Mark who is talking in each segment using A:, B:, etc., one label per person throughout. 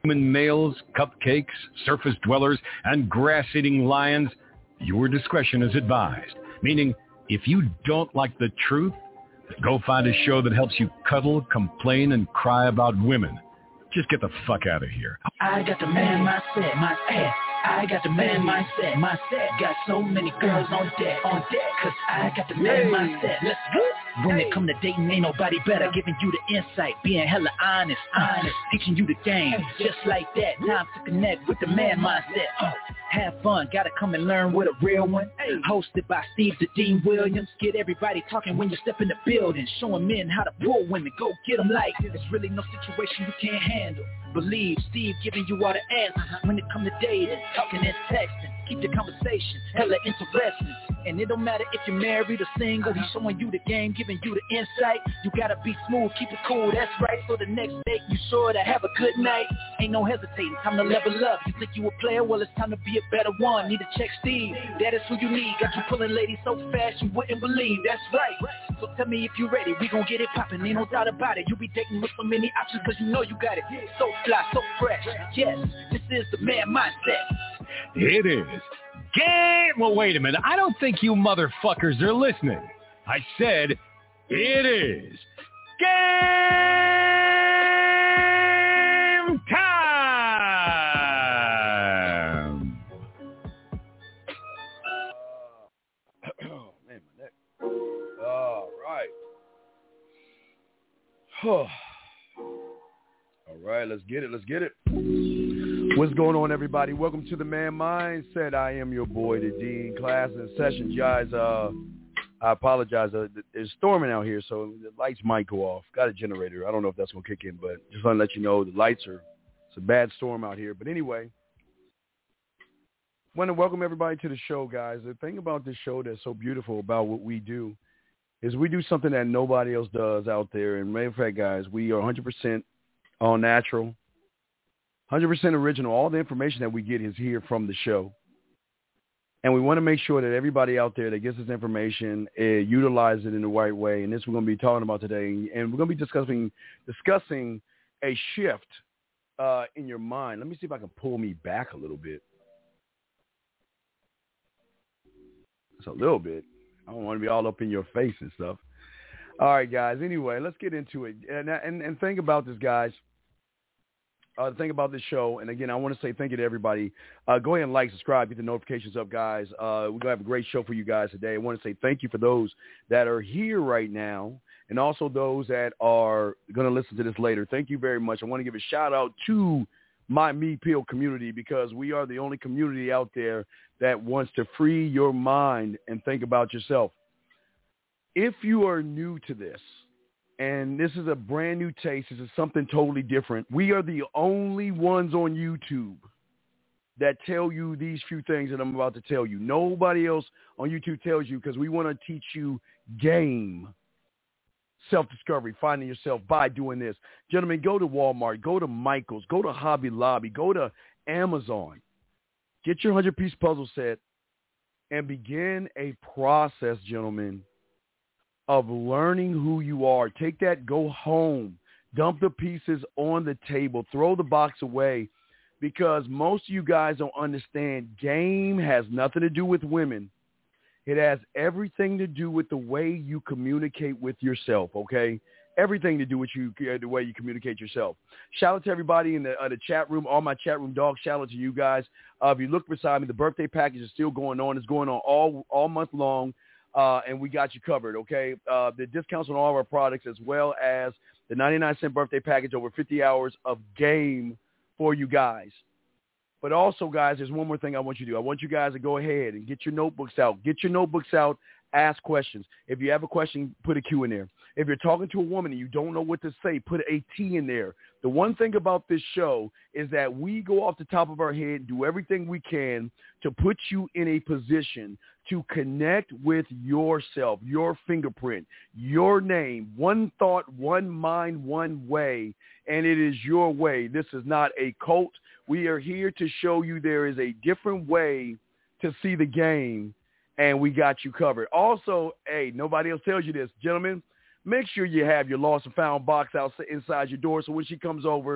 A: human males, cupcakes, surface dwellers, and grass-eating lions, your discretion is advised. Meaning, if you don't like the truth, go find a show that helps you cuddle, complain, and cry about women. Just get the fuck out of here.
B: I got the man mindset. I got the man mindset. Got so many girls on deck, cause I got the man mindset. Let's go. When it come to dating, ain't nobody better. Giving you the insight, being hella honest, teaching you the game, just like that. Time to connect with the man mindset. Have fun, gotta come and learn with a real one. Hosted by Steve the Dean Williams. Get everybody talking when you step in the building. Showing men how to pull women, go get them like there's really no situation you can't handle. Believe Steve giving you all the answers when it come to dating, talking and texting. Keep the conversation hella interesting. And it don't matter if you're married or single. He's showing you the game, giving you the insight. You gotta be smooth, keep it cool, that's right. So the next date you sure to have a good night. Ain't no hesitating, time to level up. You think you a player? Well, it's time to be a better one. Need to check Steve, that is who you need. Got you pulling ladies so fast you wouldn't believe. That's right. So tell me if you ready, we gon' get it poppin'. Ain't no doubt about it. You be dating with so many options cause you know you got it. So fly, so fresh. Yes, this is the man mindset.
A: It is. Well, wait a minute. I don't think you motherfuckers are listening. I said it is game time.
C: Oh, man, my neck. All right. All right, let's get it. What's going on, everybody? Welcome to the Man Mindset. I am your boy, the Dean. Class in session, guys. I apologize. It's storming out here, so the lights might go off. Got a generator. I don't know if that's going to kick in, but just want to let you know the lights are, it's a bad storm out here. But anyway, want to welcome everybody to the show, guys. The thing about this show that's so beautiful about what we do is we do something that nobody else does out there. And matter of fact, guys, we are 100% all natural. 100% original. All the information that we get is here from the show. And we want to make sure that everybody out there that gets this information utilize it in the right way. And this we're going to be talking about today. And we're going to be discussing a shift in your mind. Let me see if I can pull me back a little bit. Just a little bit. I don't want to be all up in your face and stuff. All right, guys. Anyway, let's get into it. And think about this, guys. Think about this show, and again, I want to say thank you to everybody. Go ahead and like, subscribe, get the notifications up, guys. We're going to have a great show for you guys today. I want to say thank you for those that are here right now, and also those that are going to listen to this later. Thank you very much. I want to give a shout-out to my Me Pill community because we are the only community out there that wants to free your mind and think about yourself. If you are new to this, and this is a brand new taste. This is something totally different. We are the only ones on YouTube that tell you these few things that I'm about to tell you. Nobody else on YouTube tells you because we want to teach you game, self-discovery, finding yourself by doing this. Gentlemen, go to Walmart, go to Michael's, go to Hobby Lobby, go to Amazon. Get your 100-piece puzzle set and begin a process, gentlemen, of learning who you are. Take that, go home, dump the pieces on the table, throw the box away, because most of you guys don't understand game has nothing to do with women. It has everything to do with the way you communicate with yourself, okay? Everything to do with you, the way you communicate yourself. Shout out to everybody in the chat room, all my chat room dogs. Shout out to you guys. If you look beside me, the birthday package is still going on. It's going on all month long. And we got you covered, okay? The discounts on all of our products as well as the 99-cent birthday package, over 50 hours of game for you guys. But also, guys, there's one more thing I want you to do. I want you guys to go ahead and get your notebooks out. Get your notebooks out. Ask questions. If you have a question, put a Q in there. If you're talking to a woman and you don't know what to say, put a T in there. The one thing about this show is that we go off the top of our head, do everything we can to put you in a position to connect with yourself, your fingerprint, your name, one thought, one mind, one way, and it is your way. This is not a cult. We are here to show you there is a different way to see the game, and we got you covered. Also, hey, nobody else tells you this, gentlemen, make sure you have your lost and found box out inside your door so when she comes over,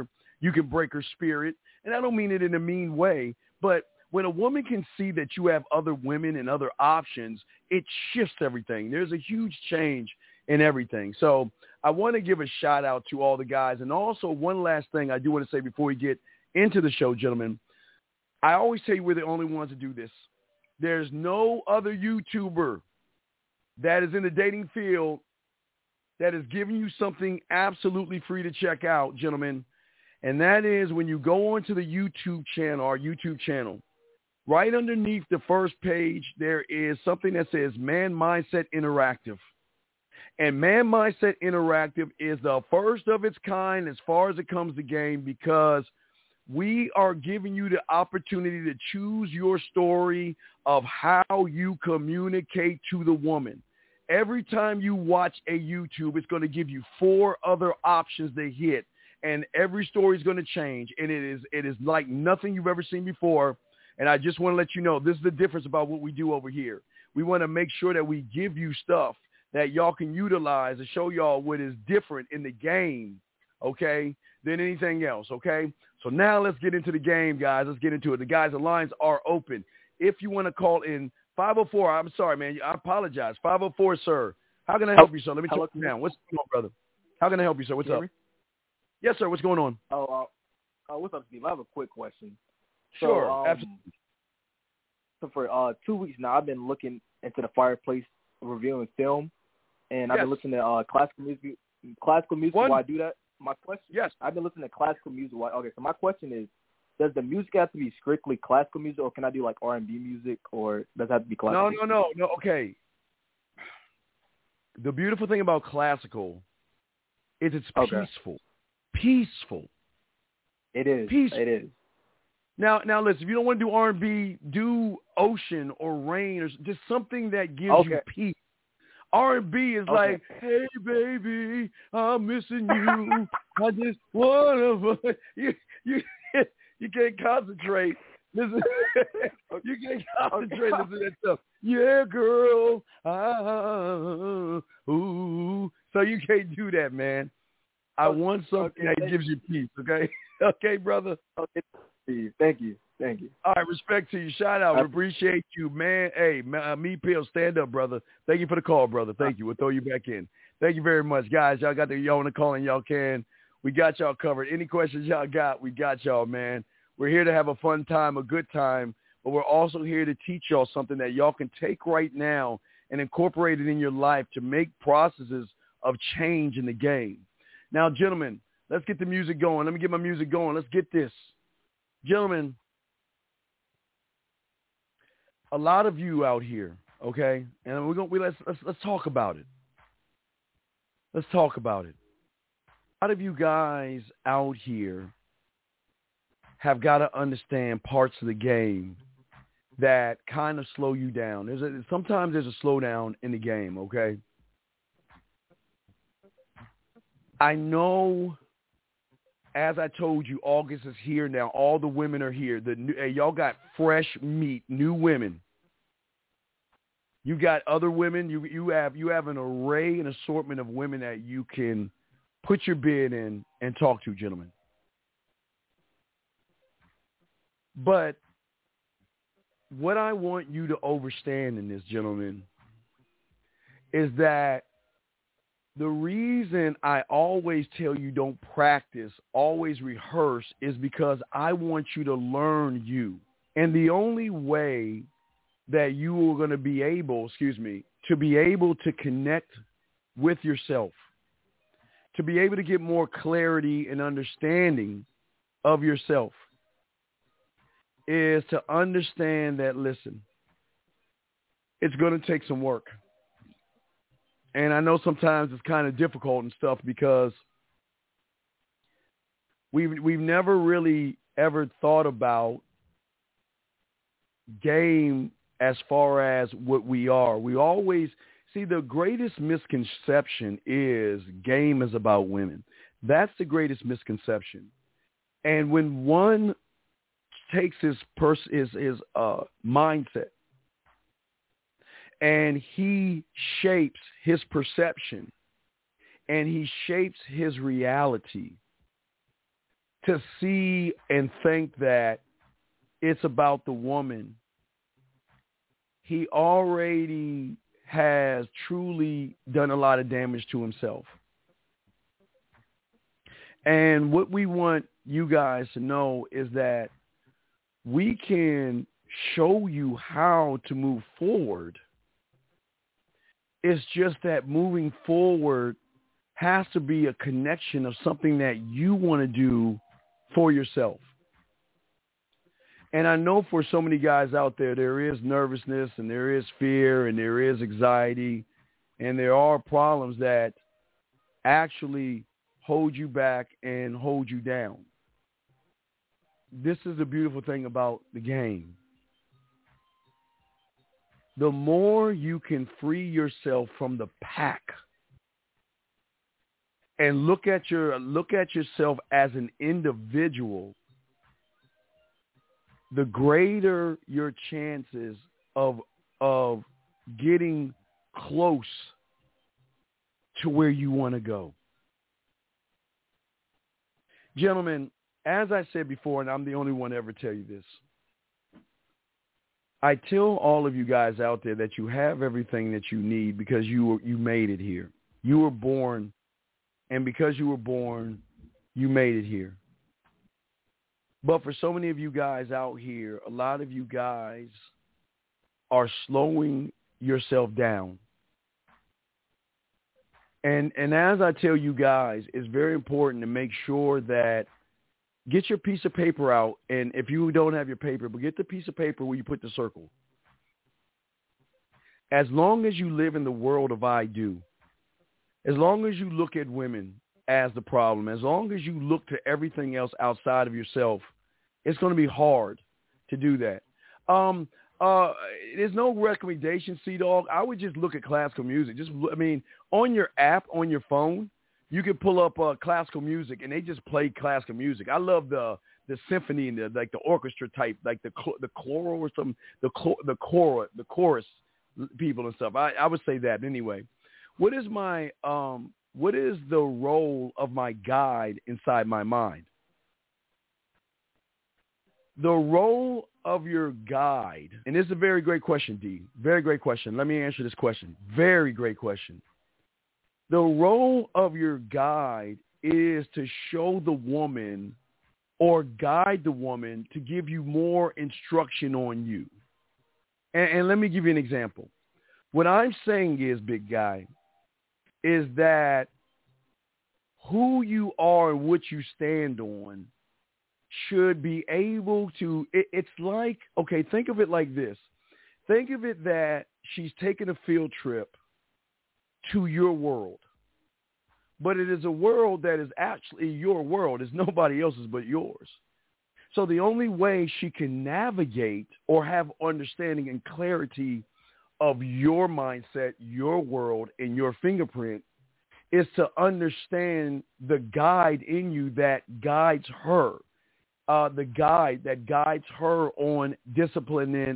C: You can break her spirit. And I don't mean it in a mean way, but when a woman can see that you have other women and other options, it shifts everything. There's a huge change in everything. So I want to give a shout out to all the guys. And also one last thing I do want to say before we get into the show, gentlemen. I always say we're the only ones to do this. There's no other YouTuber that is in the dating field that is giving you something absolutely free to check out, gentlemen. And that is when you go onto the YouTube channel, our YouTube channel, right underneath the first page, there is something that says Man Mindset Interactive. And Man Mindset Interactive is the first of its kind as far as it comes to game, because we are giving you the opportunity to choose your story of how you communicate to the woman. Every time you watch a YouTube, it's going to give you 4 other options to hit, and every story is going to change, and it is like nothing you've ever seen before. And I just want to let you know, this is the difference about what we do over here. We want to make sure that we give you stuff that y'all can utilize to show y'all what is different in the game, okay, than anything else, okay? So now let's get into the game, guys. Let's get into it. The guys, the lines are open. If you want to call in 504, I'm sorry, man. I apologize. 504, sir. How can I help you, sir? Let me check you down. What's going on, brother? How can I help you, sir? What's up? Yes, sir. What's going on?
D: What's up, Steve? I have a quick question.
C: Sure, absolutely.
D: So for 2 weeks now, I've been looking into the fireplace, reviewing film, and I've been listening to classical music. While I do that, my question.
C: Yes,
D: I've been listening to classical music. Okay, so my question is, does the music have to be strictly classical music, or can I do like R&B music, or does it have to be classical?
C: No. Okay. The beautiful thing about classical is it's peaceful. Peaceful.
D: It is.
C: Peaceful.
D: It is.
C: Now, listen. If you don't want to do R&B, do ocean or rain or just something that gives you peace. R&B is like, hey baby, I'm missing you. I just wanna. You can't concentrate. Listen, you can't concentrate. Listen to that stuff. Yeah, girl. Ooh. So you can't do that, man. I want something that gives you peace. Okay. Okay, brother.
D: Okay. Thank you.
C: All right, respect to you. Shout out. We appreciate you, man. Hey, me, Pill, stand up, brother. Thank you for the call, brother. Thank you. We'll throw you back in. Thank you very much, guys. Y'all got y'all want to call in, y'all can. We got y'all covered. Any questions y'all got, we got y'all, man. We're here to have a fun time, a good time, but we're also here to teach y'all something that y'all can take right now and incorporate it in your life to make processes of change in the game. Now, gentlemen, let's get the music going. Let me get my music going. Let's get this. Gentlemen, a lot of you out here, okay, and let's talk about it. Let's talk about it. A lot of you guys out here have got to understand parts of the game that kind of slow you down. Sometimes there's a slowdown in the game, okay? I know, as I told you, August is here now. All the women are here. Y'all got fresh meat, new women. You got other women. You have an array, an assortment of women that you can put your bid in and talk to, gentlemen. But what I want you to understand in this, gentlemen, is that the reason I always tell you don't practice, always rehearse, is because I want you to learn you. And the only way that you are going to be able, to be able to connect with yourself, to be able to get more clarity and understanding of yourself, is to understand that, listen, it's going to take some work. And I know sometimes it's kind of difficult and stuff because we've never really ever thought about game as far as what we are. We always see the greatest misconception is game is about women. That's the greatest misconception. And when one takes his mindset and he shapes his perception and he shapes his reality to see and think that it's about the woman, he already has truly done a lot of damage to himself. And what we want you guys to know is that we can show you how to move forward. It's just that moving forward has to be a connection of something that you want to do for yourself. And I know for so many guys out there, there is nervousness and there is fear and there is anxiety and there are problems that actually hold you back and hold you down. This is the beautiful thing about the game. The more you can free yourself from the pack and look at yourself as an individual, the greater your chances of getting close to where you want to go. Gentlemen, as I said before, and I'm the only one to ever tell you this, I tell all of you guys out there that you have everything that you need because you made it here. You were born, and because you were born, you made it here. But for so many of you guys out here, a lot of you guys are slowing yourself down. And as I tell you guys, it's very important to make sure that get your piece of paper out, and if you don't have your paper, but get the piece of paper where you put the circle. As long as you live in the world of I do, as long as you look at women as the problem, as long as you look to everything else outside of yourself, it's going to be hard to do that. There's no recommendation, C-Dog. I would just look at classical music. On your app, on your phone, you can pull up classical music, and they just play classical music. I love the symphony and the orchestra type, like the choral or something, the chorus people and stuff. I would say that anyway. What is the role of my guide inside my mind? The role of your guide, and this is a very great question, D. Very great question. Let me answer this question. Very great question. The role of your guide is to show the woman or guide the woman to give you more instruction on you. And let me give you an example. What I'm saying is, big guy, is that who you are and what you stand on should be able to, it's like, okay, think of it like this. Think of it that she's taking a field trip to your world. But it is a world that is actually your world. It's nobody else's but yours. So the only way she can navigate or have understanding and clarity of your mindset, your world, and your fingerprint is to understand the guide in you that guides her. The guide that guides her on disciplinary,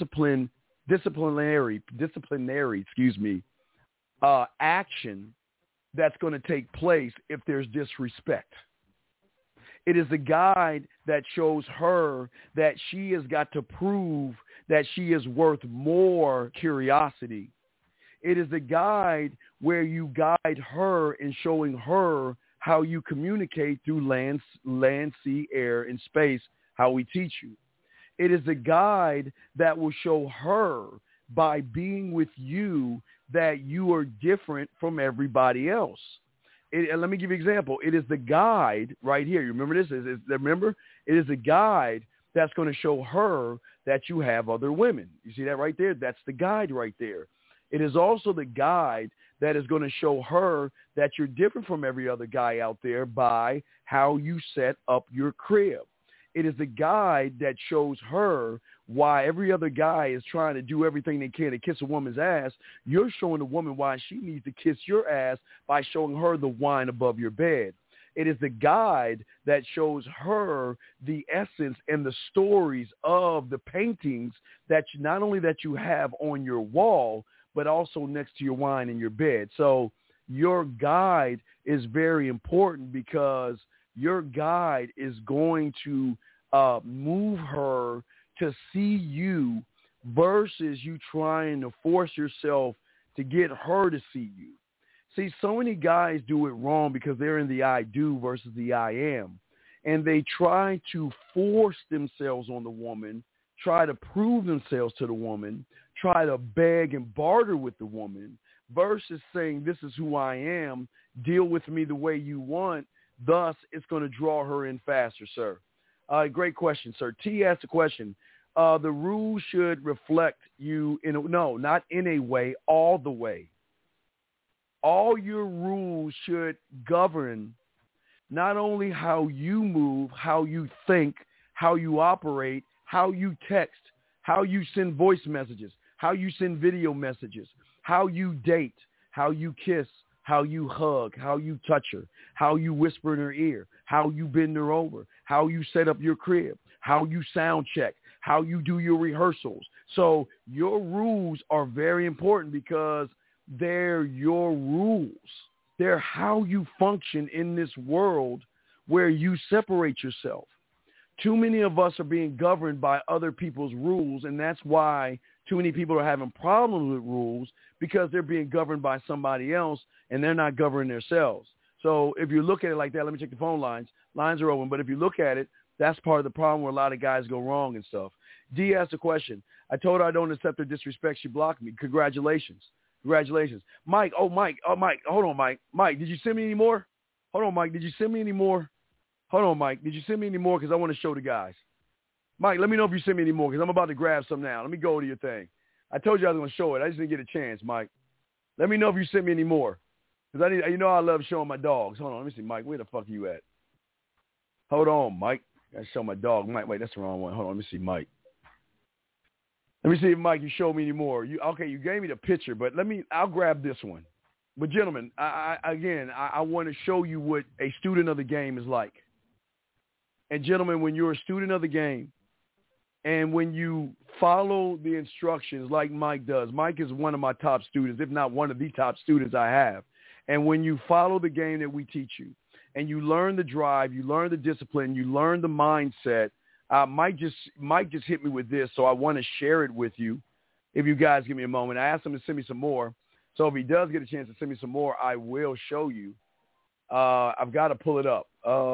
C: action that's going to take place if there's disrespect. It is a guide that shows her that she has got to prove that she is worth more curiosity. It is a guide where you guide her in showing her how you communicate through land, sea, air, and space, how we teach you. It is a guide that will show her by being with you that you are different from everybody else. Let me give you an example. It is the guide right here. You remember this? Remember? It is a guide that's going to show her that you have other women. You see that right there? That's the guide right there. It is also the guide that is going to show her that you're different from every other guy out there by how you set up your crib. It is the guide that shows her why every other guy is trying to do everything they can to kiss a woman's ass. You're showing the woman why she needs to kiss your ass by showing her the wine above your bed. It is the guide that shows her the essence and the stories of the paintings that you, not only that you have on your wall, but also next to your wine in your bed. So your guide is very important because your guide is going to move her to see you versus you trying to force yourself to get her to see you. See, so many guys do it wrong because they're in the I do versus the I am. And they try to force themselves on the woman, try to prove themselves to the woman, try to beg and barter with the woman versus saying, this is who I am, deal with me the way you want. Thus, it's going to draw her in faster, sir. Great question, sir. T asked a question. The rules should reflect you not in a way, all the way. All your rules should govern not only how you move, how you think, how you operate, how you text, how you send voice messages, how you send video messages, how you date, how you kiss, how you hug, how you touch her, how you whisper in her ear, how you bend her over, how you set up your crib, how you sound check, how you do your rehearsals. So your rules are very important because they're your rules. They're how you function in this world where you separate yourself. Too many of us are being governed by other people's rules, and that's why too many people are having problems with rules because they're being governed by somebody else, and they're not governing themselves. So if you look at it like that, let me check the phone lines. Lines are open, but if you look at it, that's part of the problem where a lot of guys go wrong and stuff. D asked a question. I told her I don't accept her disrespect. She blocked me. Congratulations. Mike, Mike, hold on, Mike. Mike, did you send me any more? Hold on, Mike, did you send me any more? Hold on, Mike, did you send me any more? Because I want to show the guys. Mike, let me know if you send me any more because I'm about to grab some now. Let me go to your thing. I told you I was going to show it. I just didn't get a chance, Mike. Let me know if you sent me any more because I love showing my dogs. Hold on, let me see, Mike. Where the fuck are you at? Hold on, Mike. I got to show my dog. Mike, wait, that's the wrong one. Hold on, let me see, Mike. Let me see if, Mike, you showed me any more. You gave me the picture, but I'll grab this one. But, gentlemen, I want to show you what a student of the game is like. And, gentlemen, when you're a student of the game and when you follow the instructions like Mike does, Mike is one of my top students, if not one of the top students I have. And when you follow the game that we teach you and you learn the drive, you learn the discipline, you learn the mindset, Mike just hit me with this, so I want to share it with you. If you guys give me a moment, I asked him to send me some more. So if he does get a chance to send me some more, I will show you. I've got to pull it up.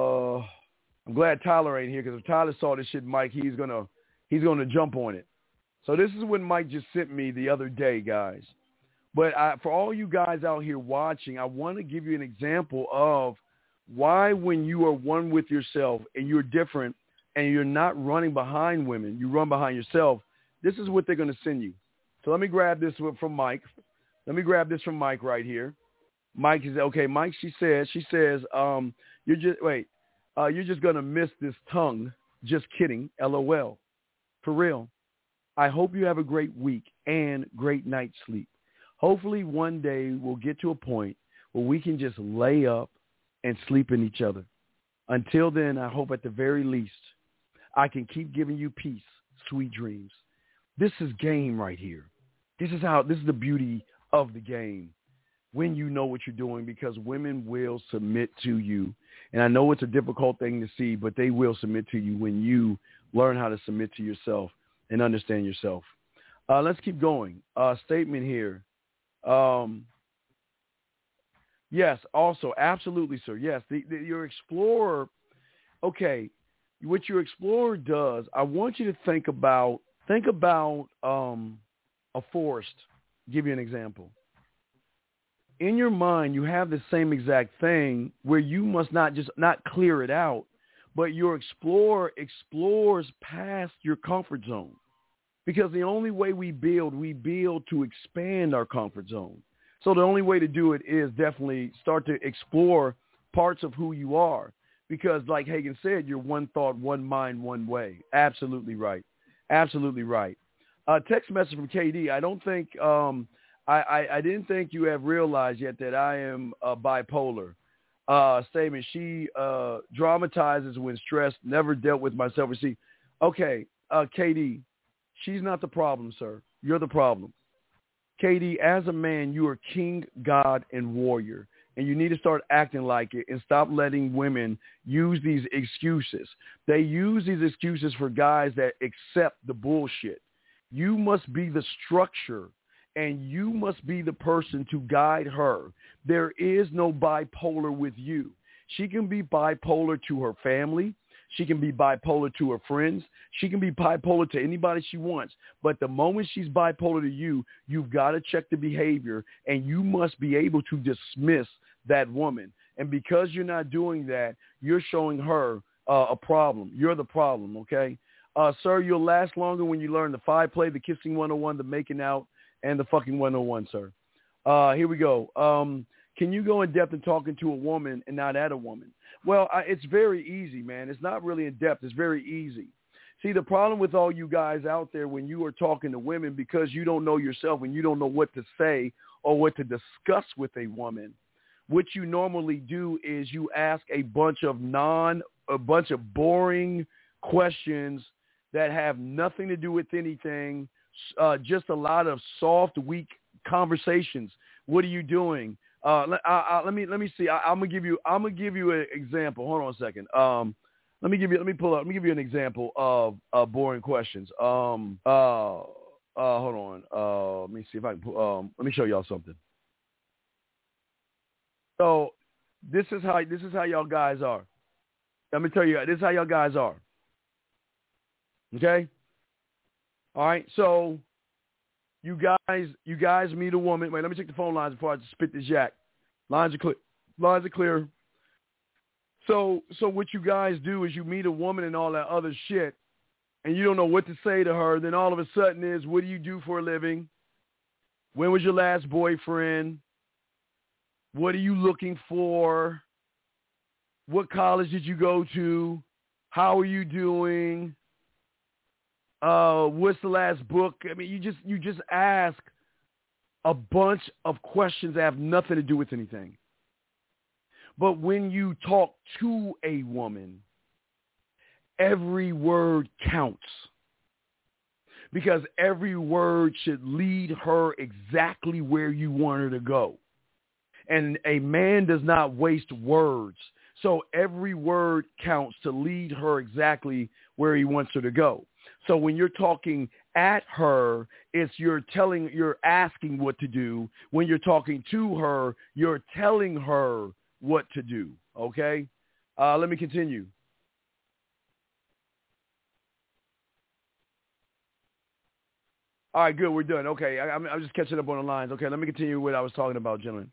C: I'm glad Tyler ain't here because if Tyler saw this shit, Mike, he's gonna jump on it. So this is what Mike just sent me the other day, guys. But for all you guys out here watching, I want to give you an example of why when you are one with yourself and you're different, and you're not running behind women, you run behind yourself, this is what they're going to send you. So let me grab this from Mike. Let me grab this from Mike right here. Mike is, okay, Mike, she says, you're just going to miss this tongue. Just kidding. LOL. For real. I hope you have a great week and great night's sleep. Hopefully one day we'll get to a point where we can just lay up and sleep in each other. Until then, I hope at the very least, I can keep giving you peace, sweet dreams. This is game right here. This is the beauty of the game when you know what you're doing because women will submit to you. And I know it's a difficult thing to see, but they will submit to you when you learn how to submit to yourself and understand yourself. Let's keep going. Statement here. Yes, also, absolutely, sir. Yes, your explorer, okay, what your explorer does, I want you to think about a forest. I'll give you an example. In your mind, you have the same exact thing where you must not clear it out, but your explorer explores past your comfort zone. Because the only way we build to expand our comfort zone. So the only way to do it is definitely start to explore parts of who you are. Because like Hagen said, you're one thought, one mind, one way. Absolutely right. Absolutely right. Text message from KD. I don't think I didn't think you have realized yet that I am bipolar. Statement. She dramatizes when stressed, never dealt with my self-esteem. Okay, KD, she's not the problem, sir. You're the problem. KD, as a man, you are king, God, and warrior. and you need to start acting like it and stop letting women use these excuses. They use these excuses for guys that accept the bullshit. You must be the structure, and you must be the person to guide her. There is no bipolar with you. She can be bipolar to her family. She can be bipolar to her friends. She can be bipolar to anybody she wants. But the moment she's bipolar to you, you've got to check the behavior, and you must be able to dismiss that woman. And because you're not doing that, you're showing her a problem. You're the problem, okay? Sir, you'll last longer when you learn the 5 play, the kissing 101, the making out, and the fucking 101, sir. Here we go. Can you go in depth in talking to a woman and not at a woman? Well, it's very easy, man. It's not really in depth. It's very easy. See, the problem with all you guys out there when you are talking to women, because you don't know yourself and you don't know what to say or what to discuss with a woman, what you normally do is you ask a bunch of boring questions that have nothing to do with anything, just a lot of soft, weak conversations. What are you doing? Let me see. I'm gonna give you an example. Hold on a second. Let me give you an example of boring questions. Hold on. Let me see if I can. Let me show y'all something. So this is how y'all guys are. Let me tell you. This is how y'all guys are. Okay. All right. So you guys meet a woman. Wait, let me check the phone lines before I spit this yak. Lines are clear. So what you guys do is you meet a woman and all that other shit, and you don't know what to say to her. Then all of a sudden is, what do you do for a living? When was your last boyfriend? What are you looking for? What college did you go to? How are you doing? What's the last book? I mean, you just ask a bunch of questions that have nothing to do with anything. But when you talk to a woman, every word counts, because every word should lead her exactly where you want her to go. And a man does not waste words. So every word counts to lead her exactly where he wants her to go. So when you're talking at her, you're asking what to do. When you're talking to her, you're telling her what to do. Okay? Let me continue. All right, good. We're done. Okay, I'm just catching up on the lines. Okay, let me continue what I was talking about, gentlemen.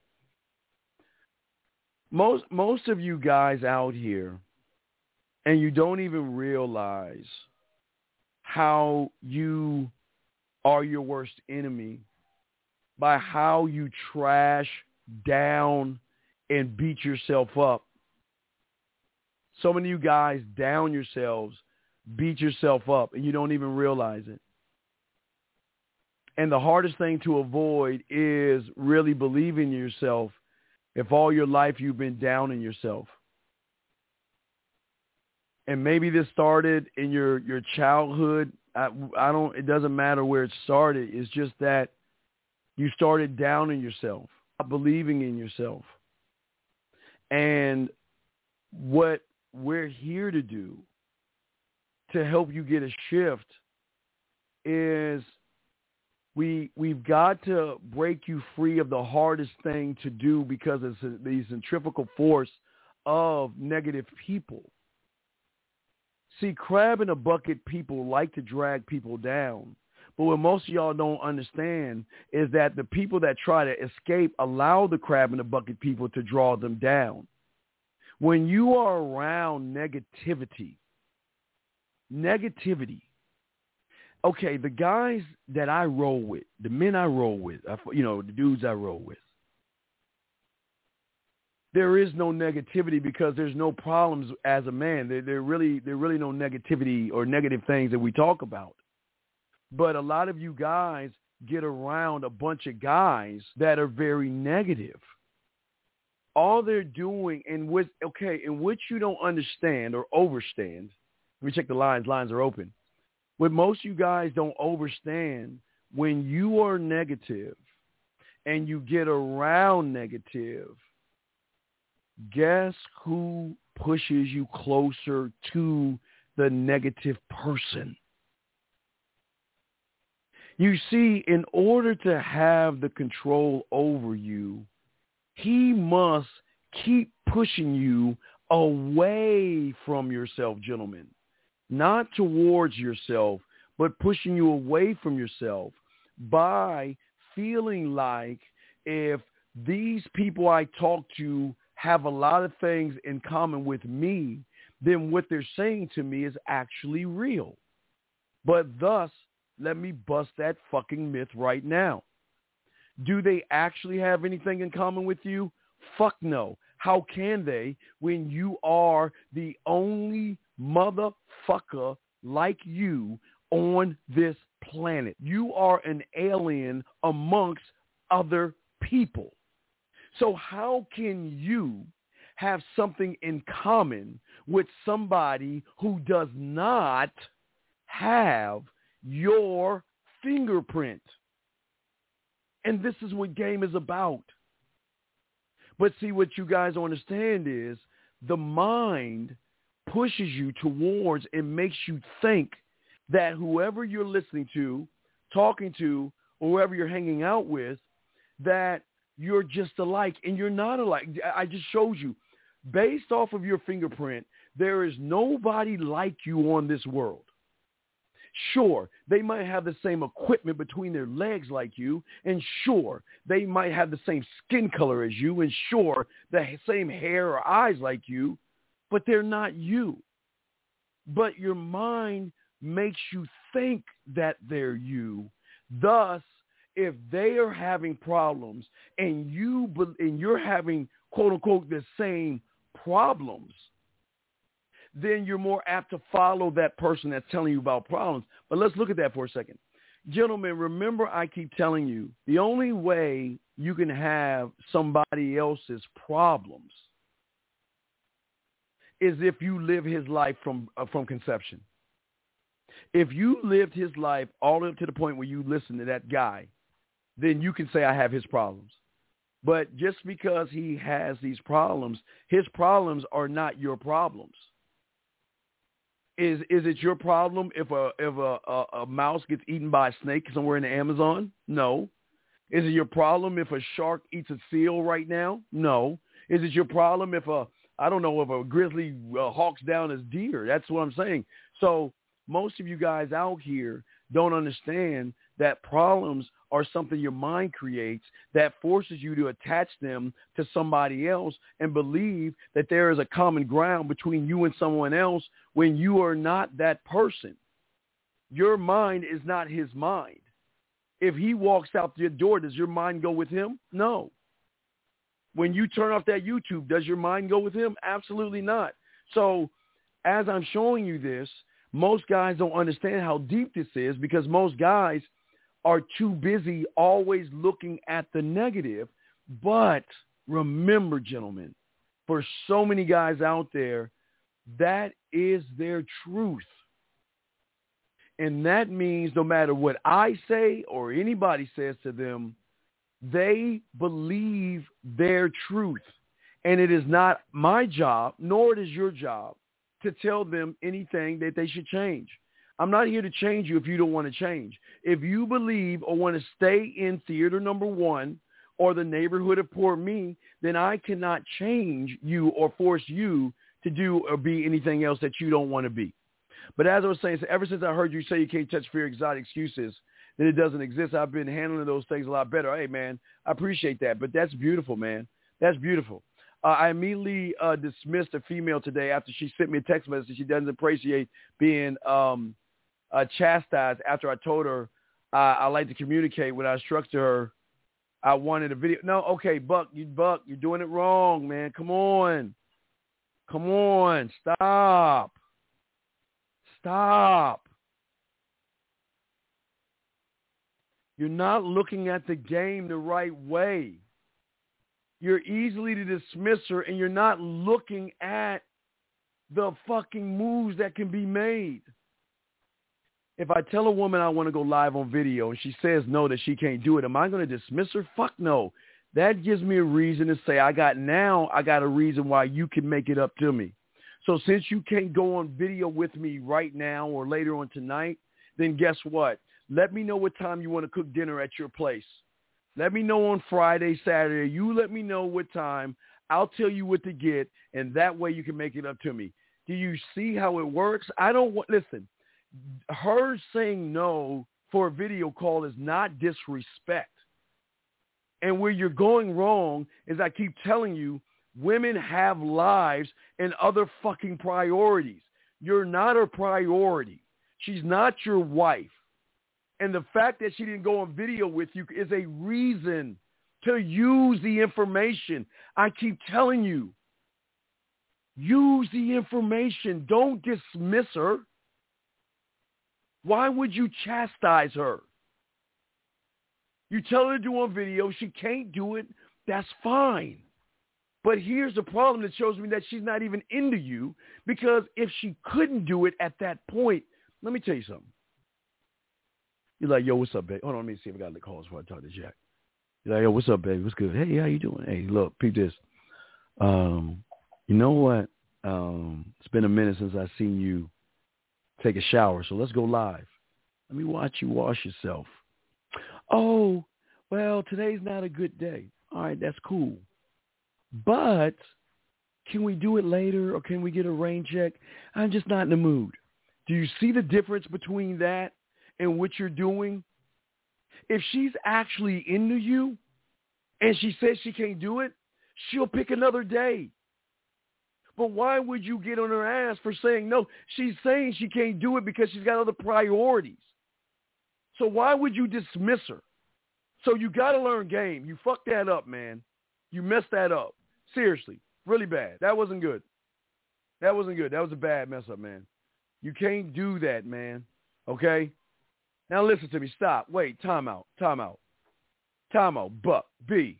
C: Most of you guys out here, and you don't even realize how you are your worst enemy by how you trash down and beat yourself up. So many of you guys down yourselves, beat yourself up, and you don't even realize it. And the hardest thing to avoid is really believing in yourself if all your life you've been down in yourself. And maybe this started in your childhood. It doesn't matter where it started. It's just that you started down in yourself, not believing in yourself. And what we're here to do to help you get a shift is we've got to break you free of the hardest thing to do, because it's the centrifugal force of negative people. See, crab in a bucket people like to drag people down. But what most of y'all don't understand is that the people that try to escape allow the crab in the bucket people to draw them down. When you are around negativity, okay, the guys that I roll with, the men I roll with, the dudes I roll with, there is no negativity because there's no problems as a man. There really no negativity or negative things that we talk about. But a lot of you guys get around a bunch of guys that are very negative. All they're doing, in which you don't understand or overstand. Let me check the lines. Lines are open. What most you guys don't overstand, when you are negative and you get around negative, guess who pushes you closer to the negative person? You see, in order to have the control over you, he must keep pushing you away from yourself, gentlemen. Not towards yourself, but pushing you away from yourself by feeling like if these people I talk to have a lot of things in common with me, then what they're saying to me is actually real. But thus, let me bust that fucking myth right now. Do they actually have anything in common with you? Fuck no. How can they when you are the only motherfucker like you on this planet? You are an alien amongst other people. So how can you have something in common with somebody who does not have your fingerprint? And this is what game is about. But see, what you guys don't understand is the mind pushes you towards and makes you think that whoever you're listening to, talking to, or whoever you're hanging out with, that you're just alike, and you're not alike. I just showed you. Based off of your fingerprint, there is nobody like you on this world. Sure, they might have the same equipment between their legs like you, and sure, they might have the same skin color as you, and sure, the same hair or eyes like you, but they're not you. But your mind makes you think that they're you. Thus, if they are having problems and you're having, quote unquote, the same problems, then you're more apt to follow that person that's telling you about problems. But let's look at that for a second. Gentlemen, remember I keep telling you, the only way you can have somebody else's problems is if you live his life from conception. If you lived his life all the way up to the point where you listen to that guy, then you can say I have his problems. But just because he has these problems, his problems are not your problems. Is it your problem if a mouse gets eaten by a snake somewhere in the Amazon? No. Is it your problem if a shark eats a seal right now? No. Is it your problem if a grizzly hawks down his deer? That's what I'm saying. So most of you guys out here don't understand that problems are something your mind creates that forces you to attach them to somebody else and believe that there is a common ground between you and someone else when you are not that person. Your mind is not his mind. If he walks out your door, does your mind go with him? No. When you turn off that YouTube, does your mind go with him? Absolutely not. So as I'm showing you this, most guys don't understand how deep this is because most guys are too busy always looking at the negative. But remember, gentlemen, for so many guys out there, that is their truth. And that means no matter what I say or anybody says to them, they believe their truth. And it is not my job, nor it is your job, to tell them anything that they should change. I'm not here to change you if you don't want to change. If you believe or want to stay in theater number 1 or the neighborhood of poor me, then I cannot change you or force you to do or be anything else that you don't want to be. But as I was saying, ever since I heard you say you can't touch fear, exotic excuses, that it doesn't exist, I've been handling those things a lot better. Hey, man, I appreciate that. But that's beautiful, man. That's beautiful. I immediately dismissed a female today after she sent me a text message. She doesn't appreciate being chastised after I told her I like to communicate. When I instructed her, I wanted a video. No, okay, Buck, you're doing it wrong, man. Come on. Stop. You're not looking at the game the right way. You're easily to dismiss her, and you're not looking at the fucking moves that can be made. If I tell a woman I want to go live on video and she says no, that she can't do it, am I going to dismiss her? Fuck no. that gives me a reason to say I got a reason why you can make it up to me. So since you can't go on video with me right now or later on tonight, then guess what? Let me know what time you want to cook dinner at your place. Let me know on Friday, Saturday. You let me know what time. I'll tell you what to get, and that way you can make it up to me. Do you see how it works? Listen, her saying no for a video call is not disrespect. And where you're going wrong is I keep telling you, women have lives and other fucking priorities. You're not her priority. She's not your wife. And the fact that she didn't go on video with you is a reason to use the information. I keep telling you, use the information. Don't dismiss her. Why would you chastise her? You tell her to do on video. She can't do it. That's fine. But here's the problem that shows me that she's not even into you, because if she couldn't do it at that point, let me tell you something. You're like, yo, what's up, babe? Hold on, let me see if I got the calls before I talk to Jack. You're like, yo, what's up, babe? What's good? Hey, how you doing? Hey, look, peep this. You know what? It's been a minute since I've seen you take a shower, so let's go live. Let me watch you wash yourself. Oh, well, today's not a good day. All right, that's cool. But can we do it later, or can we get a rain check? I'm just not in the mood. Do you see the difference between that and what you're doing? If she's actually into you and she says she can't do it, she'll pick another day. But why would you get on her ass for saying no? She's saying she can't do it because she's got other priorities. So why would you dismiss her? So you got to learn game. You fucked that up, man. You messed that up. Seriously. Really bad. That wasn't good. That wasn't good. That was a bad mess up, man. You can't do that, man. Okay? Now listen to me. Stop. Wait. Time out. Time out. Time out. Buck. B.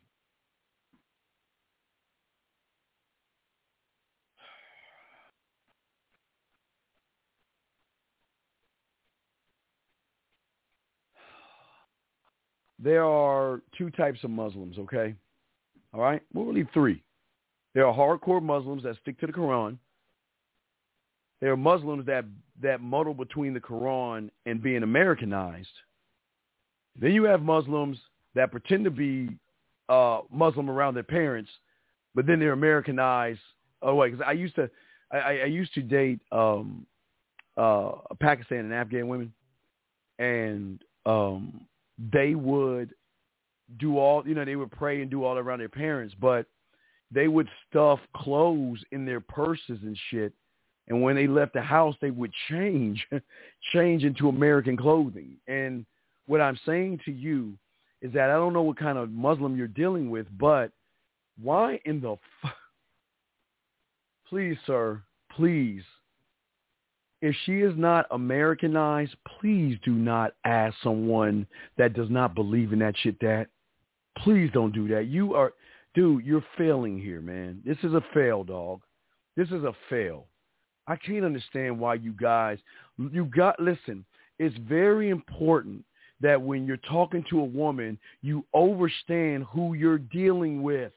C: There are two types of Muslims, okay? All right? Well, really three. There are hardcore Muslims that stick to the Quran. There are Muslims that muddle between the Quran and being Americanized. Then you have Muslims that pretend to be Muslim around their parents, but then they're Americanized. Oh, wait, because I used to date Pakistan and Afghan women, and they would do all, they would pray and do all around their parents, but they would stuff clothes in their purses and shit. And when they left the house, they would change into American clothing. And what I'm saying to you is that I don't know what kind of Muslim you're dealing with, but why in the please, sir, please, if she is not Americanized, please do not ask someone that does not believe in that shit that. Please don't do that. You're failing here, man. This is a fail, dog. This is a fail. I can't understand why listen, it's very important that when you're talking to a woman, you understand who you're dealing with.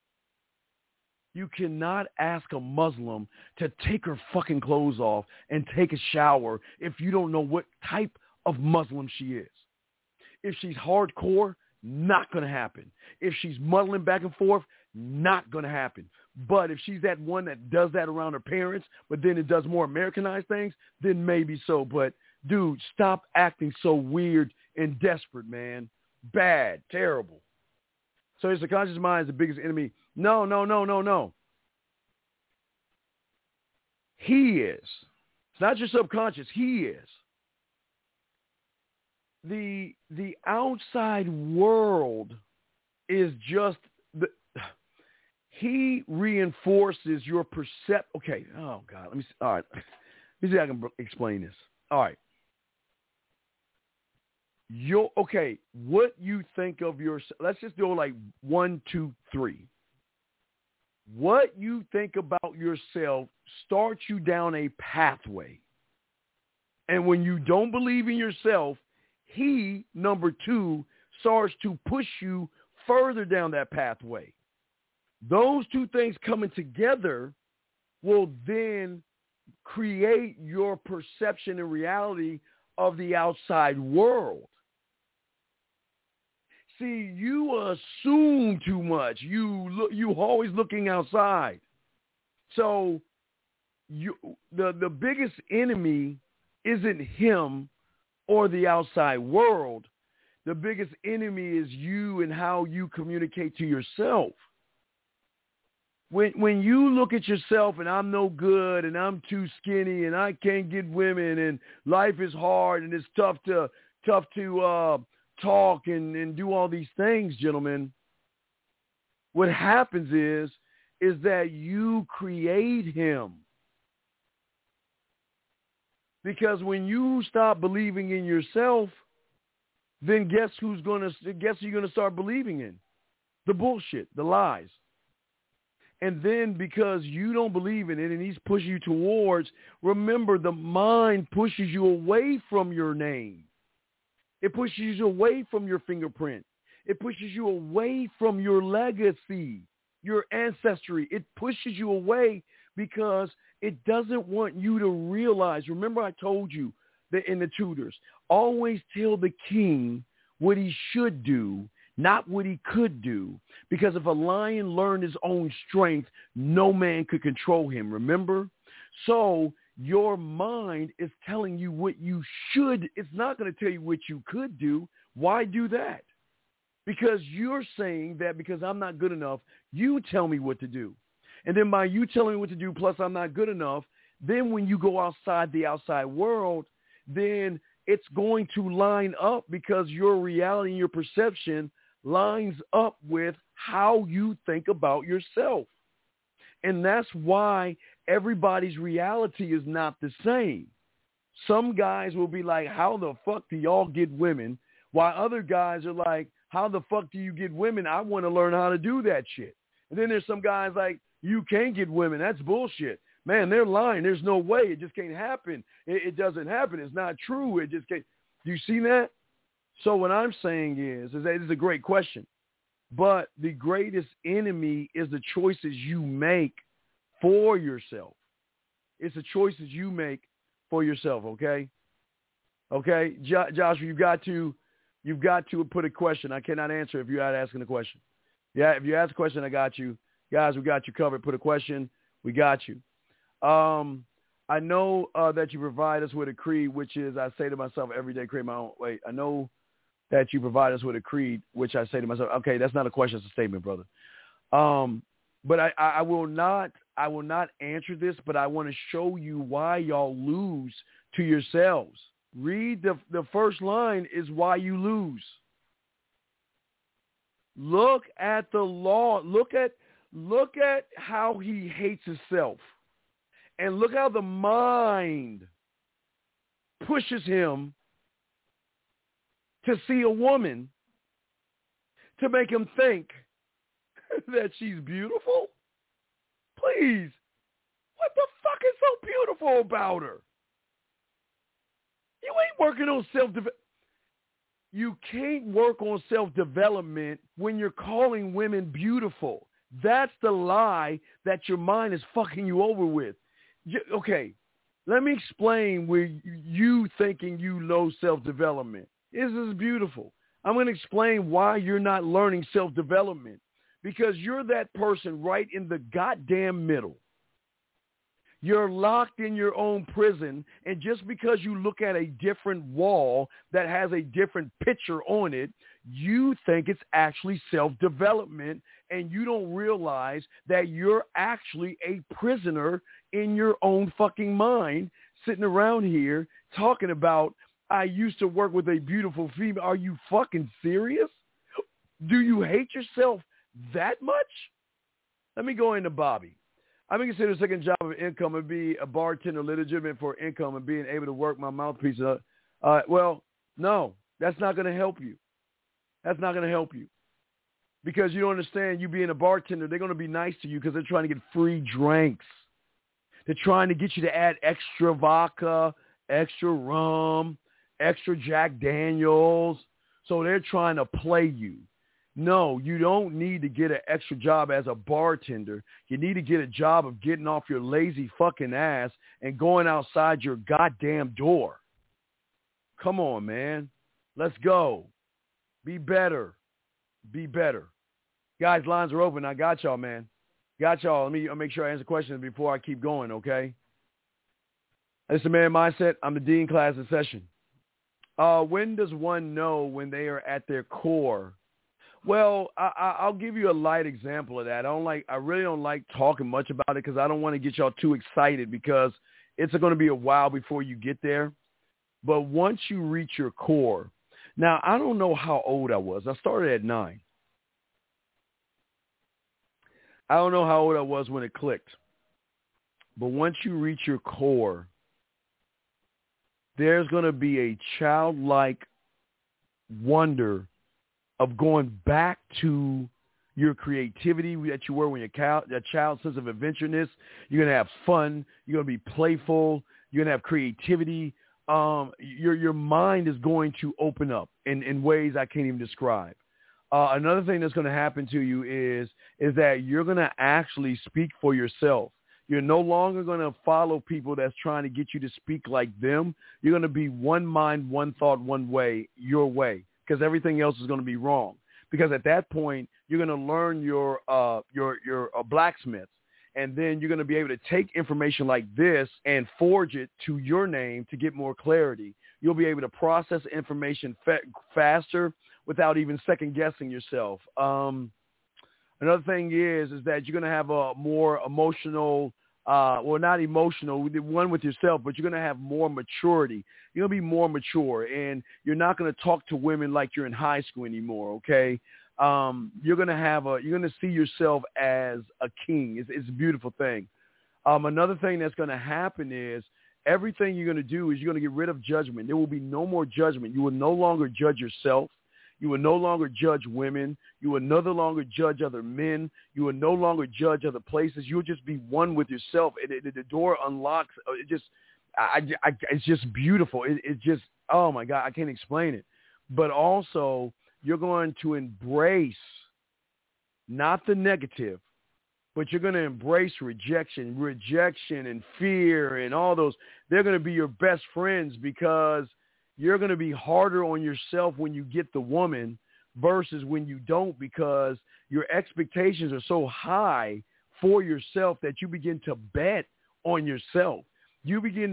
C: You cannot ask a Muslim to take her fucking clothes off and take a shower if you don't know what type of Muslim she is. If she's hardcore, not going to happen. If she's muddling back and forth, not going to happen. But if she's that one that does that around her parents, but then it does more Americanized things, then maybe so. But, dude, stop acting so weird and desperate, man. Bad, terrible. So your subconscious mind is the biggest enemy. No. He is. It's not your subconscious. He is. The outside world is just he reinforces your perception. Okay. Oh God. Let me see. All right. Let me see if I can explain this. All right. What you think of yourself. Let's just go like 1, 2, 3. What you think about yourself starts you down a pathway. And when you don't believe in yourself, he, number 2, starts to push you further down that pathway. Those two things coming together will then create your perception and reality of the outside world. See, you assume too much. You always looking outside. So the biggest enemy isn't him or the outside world. The biggest enemy is you and how you communicate to yourself. When you look at yourself and I'm no good and I'm too skinny and I can't get women and life is hard and it's tough to talk and do all these things, gentlemen, what happens is that you create him. Because when you stop believing in yourself, then guess who you're going to start believing in? The bullshit, the lies. And then because you don't believe in it and he's pushing you towards, remember the mind pushes you away from your name. It pushes you away from your fingerprint. It pushes you away from your legacy, your ancestry. It pushes you away because it doesn't want you to realize. Remember I told you that in the Tudors, always tell the king what he should do, not what he could do. Because if a lion learned his own strength, no man could control him, remember? So your mind is telling you what you should. It's not going to tell you what you could do. Why do that? Because you're saying that because I'm not good enough, you tell me what to do. And then by you telling me what to do, plus I'm not good enough, then when you go outside the outside world, then it's going to line up because your reality and your perception lines up with how you think about yourself. And that's why everybody's reality is not the same. Some guys will be like, how the fuck do y'all get women? While other guys are like, how the fuck do you get women? I want to learn how to do that shit. And then there's some guys like, you can't get women. That's bullshit. Man, they're lying. There's no way. It just can't happen. It doesn't happen. It's not true. It just can't. Do you see that? So what I'm saying is that it's a great question. But the greatest enemy is the choices you make for yourself. It's the choices you make for yourself, okay? Okay? Joshua, you've got to put a question. I cannot answer if you're not asking a question. Yeah, if you ask a question, I got you. Guys, we got you covered. Put a question. We got you. I know that you provide us with a creed, which is, I say to myself every day, create my own. Wait, I know that you provide us with a creed, which I say to myself, okay, that's not a question, it's a statement, brother. But I will not answer this, but I want to show you why y'all lose to yourselves. Read the first line is why you lose. Look at the law. Look at how he hates himself. And look how the mind pushes him to see a woman to make him think that she's beautiful. Please. What the fuck is so beautiful about her? You ain't working on self-development. You can't work on self-development when you're calling women beautiful. That's the lie that your mind is fucking you over with. Okay, let me explain where you thinking you know self-development. This is beautiful. I'm going to explain why you're not learning self-development. Because you're that person right in the goddamn middle. You're locked in your own prison, and just because you look at a different wall that has a different picture on it, you think it's actually self-development, and you don't realize that you're actually a prisoner in your own fucking mind, sitting around here talking about, I used to work with a beautiful female. Are you fucking serious? Do you hate yourself that much? Let me go into Bobby. I mean, consider a second job of income and be a bartender legitimate for income and being able to work my mouthpiece. Well, no, that's not going to help you. That's not going to help you. Because you don't understand, you being a bartender, they're going to be nice to you because they're trying to get free drinks. They're trying to get you to add extra vodka, extra rum, extra Jack Daniels. So they're trying to play you. No, you don't need to get an extra job as a bartender. You need to get a job of getting off your lazy fucking ass and going outside your goddamn door. Come on, man. Let's go. Be better. Be better. Guys, lines are open. I got y'all, man. Got y'all. Let me make sure I answer questions before I keep going, okay? It's the Man Mindset. I'm the Dean Class in session. When does one know when they are at their core? Well, I'll give you a light example of that. I really don't like talking much about it because I don't want to get y'all too excited because it's going to be a while before you get there. But once you reach your core, now I don't know how old I was. I started at 9. I don't know how old I was when it clicked. But once you reach your core, there's going to be a childlike wonder of going back to your creativity that you were when you're a child, sense of adventureness. You're going to have fun. You're going to be playful. You're going to have creativity. Your mind is going to open up in ways I can't even describe. Another thing that's going to happen to you is that you're going to actually speak for yourself. You're no longer going to follow people that's trying to get you to speak like them. You're going to be one mind, one thought, one way, your way, because everything else is going to be wrong. Because at that point, you're going to learn your blacksmith, and then you're going to be able to take information like this and forge it to your name to get more clarity. You'll be able to process information faster without even second-guessing yourself. Another thing is that you're going to have a more emotional, not emotional, one with yourself, but you're going to have more maturity. You're going to be more mature, and you're not going to talk to women like you're in high school anymore, okay? You're going to see yourself as a king. It's a beautiful thing. Another thing that's going to happen is everything you're going to do is you're going to get rid of judgment. There will be no more judgment. You will no longer judge yourself. You will no longer judge women. You will no longer judge other men. You will no longer judge other places. You'll just be one with yourself. The door unlocks. It's just beautiful. It just, oh my God, I can't explain it. But also, you're going to embrace not the negative, but you're going to embrace rejection and fear and all those. They're going to be your best friends because you're going to be harder on yourself when you get the woman versus when you don't, because your expectations are so high for yourself that you begin to bet on yourself. You begin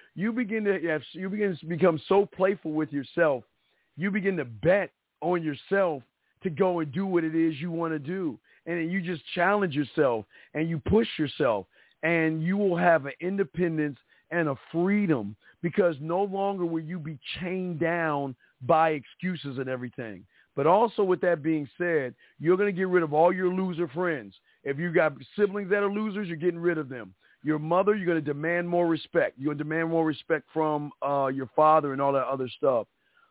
C: to become so playful with yourself. You begin to bet on yourself to go and do what it is you want to do. And then you just challenge yourself and you push yourself, and you will have an independence and a freedom, because no longer will you be chained down by excuses and everything. But also, with that being said, you're going to get rid of all your loser friends. If you got siblings that are losers, you're getting rid of them. Your mother, you're going to demand more respect. You're going to demand more respect from your father and all that other stuff.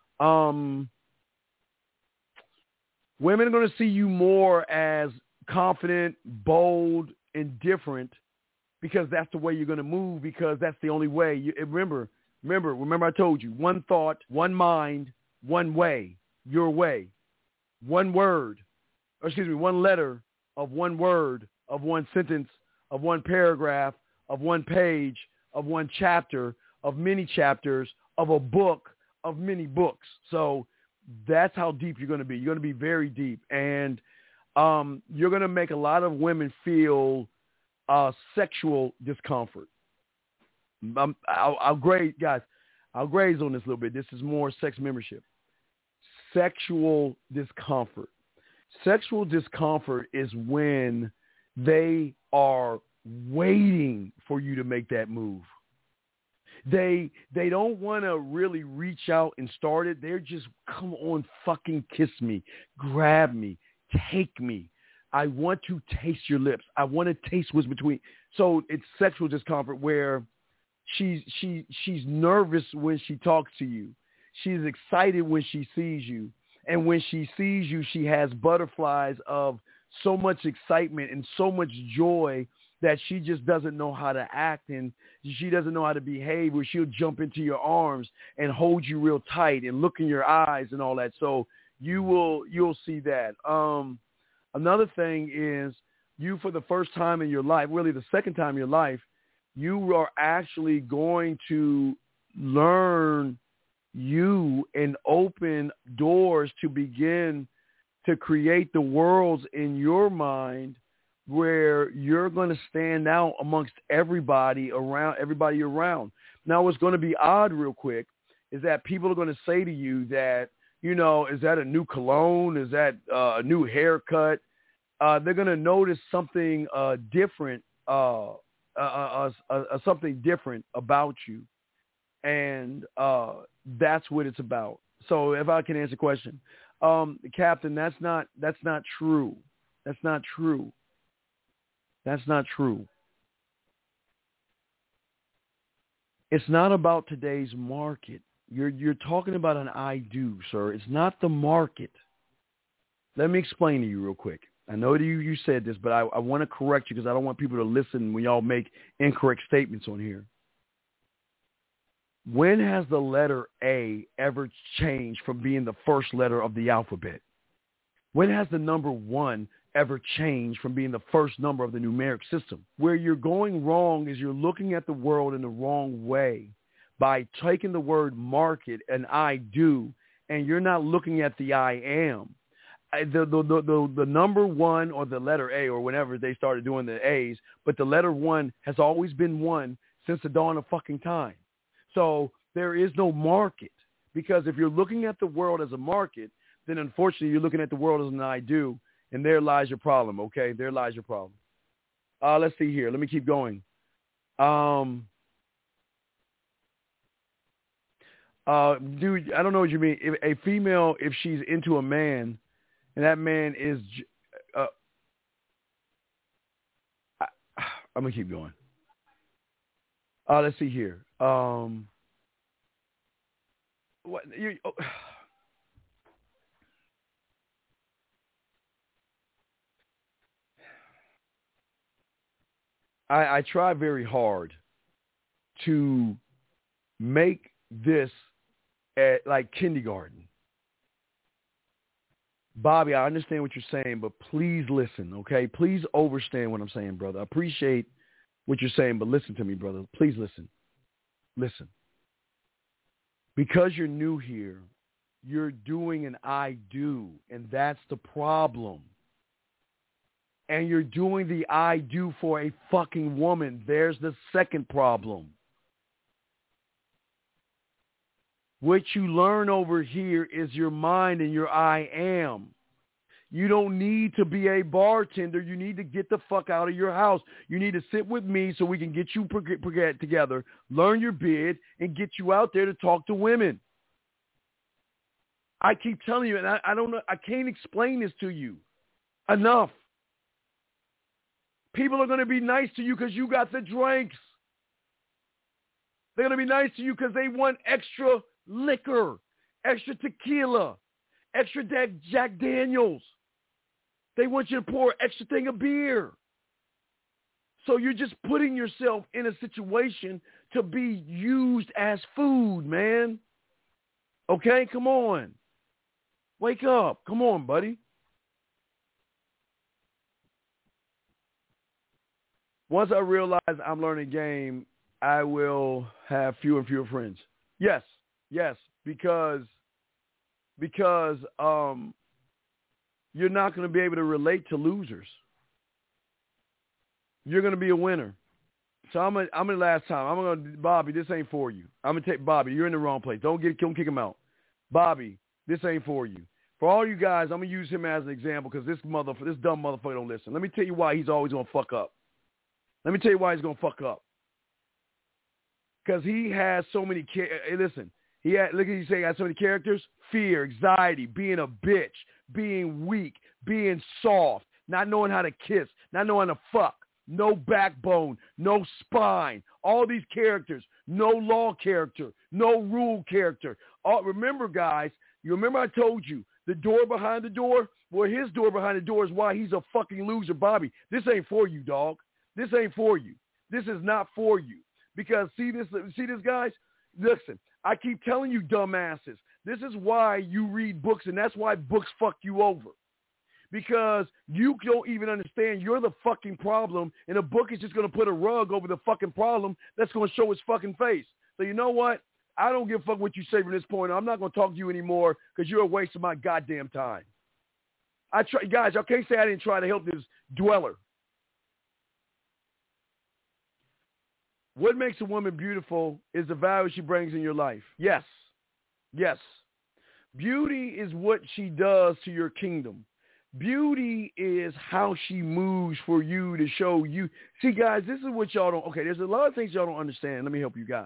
C: Women are going to see you more as confident, bold, and different, because that's the way you're going to move, because that's the only way. Remember I told you, one thought, one mind, one way, your way. One letter of one word, of one sentence, of one paragraph, of one page, of one chapter, of many chapters, of a book, of many books. So that's how deep you're going to be. You're going to be very deep. And you're going to make a lot of women feel sexual discomfort. I'll graze on this a little bit. This is more sex membership. Sexual discomfort. Sexual discomfort is when they are waiting for you to make that move. They don't want to really reach out and start it. They're just, come on, fucking kiss me, grab me, take me. I want to taste your lips. I want to taste what's between. So it's sexual discomfort where she's nervous when she talks to you. She's excited when she sees you. And when she sees you, she has butterflies of so much excitement and so much joy that she just doesn't know how to act, and she doesn't know how to behave, where she'll jump into your arms and hold you real tight and look in your eyes and all that. So you'll see that. Another thing is you, for the first time in your life, really the second time in your life, you are actually going to learn you and open doors to begin to create the worlds in your mind where you're going to stand out amongst everybody around. Now, what's going to be odd real quick is that people are going to say to you that, you know, is that a new cologne? Is that a new haircut? They're going to notice something different, something different about you. And that's what it's about. So if I can answer the question, Captain, that's not true. That's not true. That's not true. It's not about today's market. You're talking about an I do, sir. It's not the market. Let me explain to you real quick. I know that you said this, but I want to correct you because I don't want people to listen when y'all make incorrect statements on here. When has the letter A ever changed from being the first letter of the alphabet? When has the number 1 ever changed from being the first number of the numeric system? Where you're going wrong is you're looking at the world in the wrong way by taking the word market and I do, and you're not looking at the I am. The number 1 or the letter A or whenever they started doing the A's, but the letter 1 has always been 1 since the dawn of fucking time. So there is no market, because if you're looking at the world as a market, then unfortunately you're looking at the world as an I do, and there lies your problem, okay? There lies your problem. Let's see here. Let me keep going. Dude, I don't know what you mean. If a female, if she's into a man, and that man is, I'm going to keep going. Let's see here. I try very hard to make this at like kindergarten. Bobby, I understand what you're saying, but please listen, okay? Please understand what I'm saying, brother. I appreciate what you're saying, but listen to me, brother. Please listen. Listen. Because you're new here, you're doing an I do, and that's the problem. And you're doing the I do for a fucking woman. There's the second problem. What you learn over here is your mind and your I am. You don't need to be a bartender. You need to get the fuck out of your house. You need to sit with me so we can get you together, learn your bid, and get you out there to talk to women. I keep telling you, and I don't know, I can't explain this to you enough. People are going to be nice to you because you got the drinks. They're going to be nice to you because they want extra liquor, extra tequila, extra Jack Daniels. They want you to pour an extra thing of beer. So you're just putting yourself in a situation to be used as food, man. Okay, come on. Wake up. Come on, buddy. Once I realize I'm learning game, I will have fewer and fewer friends. Yes, because you're not going to be able to relate to losers. You're going to be a winner. So I'm gonna last time. I'm going to, Bobby, this ain't for you. I'm going to take Bobby. You're in the wrong place. Don't kick him out. Bobby, this ain't for you. For all you guys, I'm going to use him as an example because this dumb motherfucker don't listen. Let me tell you why he's always going to fuck up. Let me tell you why he's going to fuck up. Because he has so many, listen, look at you say he has so many characters: fear, anxiety, being a bitch, being weak, being soft, not knowing how to kiss, not knowing how to fuck, no backbone, no spine, all these characters, no law character, no rule character. Remember, guys, you remember I told you, the door behind the door? Well, his door behind the door is why he's a fucking loser, Bobby. This ain't for you, dog. This ain't for you. This is not for you. Because see this, guys? Listen, I keep telling you dumbasses This is why you read books, and that's why books fuck you over. Because you don't even understand you're the fucking problem, and a book is just going to put a rug over the fucking problem that's going to show its fucking face. So you know what? I don't give a fuck what you say from this point on. I'm not going to talk to you anymore because you're a waste of my goddamn time. Guys, y'all can't say I didn't try to help this dweller. What makes a woman beautiful is the value she brings in your life. Yes. Yes. Beauty is what she does to your kingdom. Beauty is how she moves for you to show you. See, guys, this is what y'all don't. Okay, there's a lot of things y'all don't understand. Let me help you guys.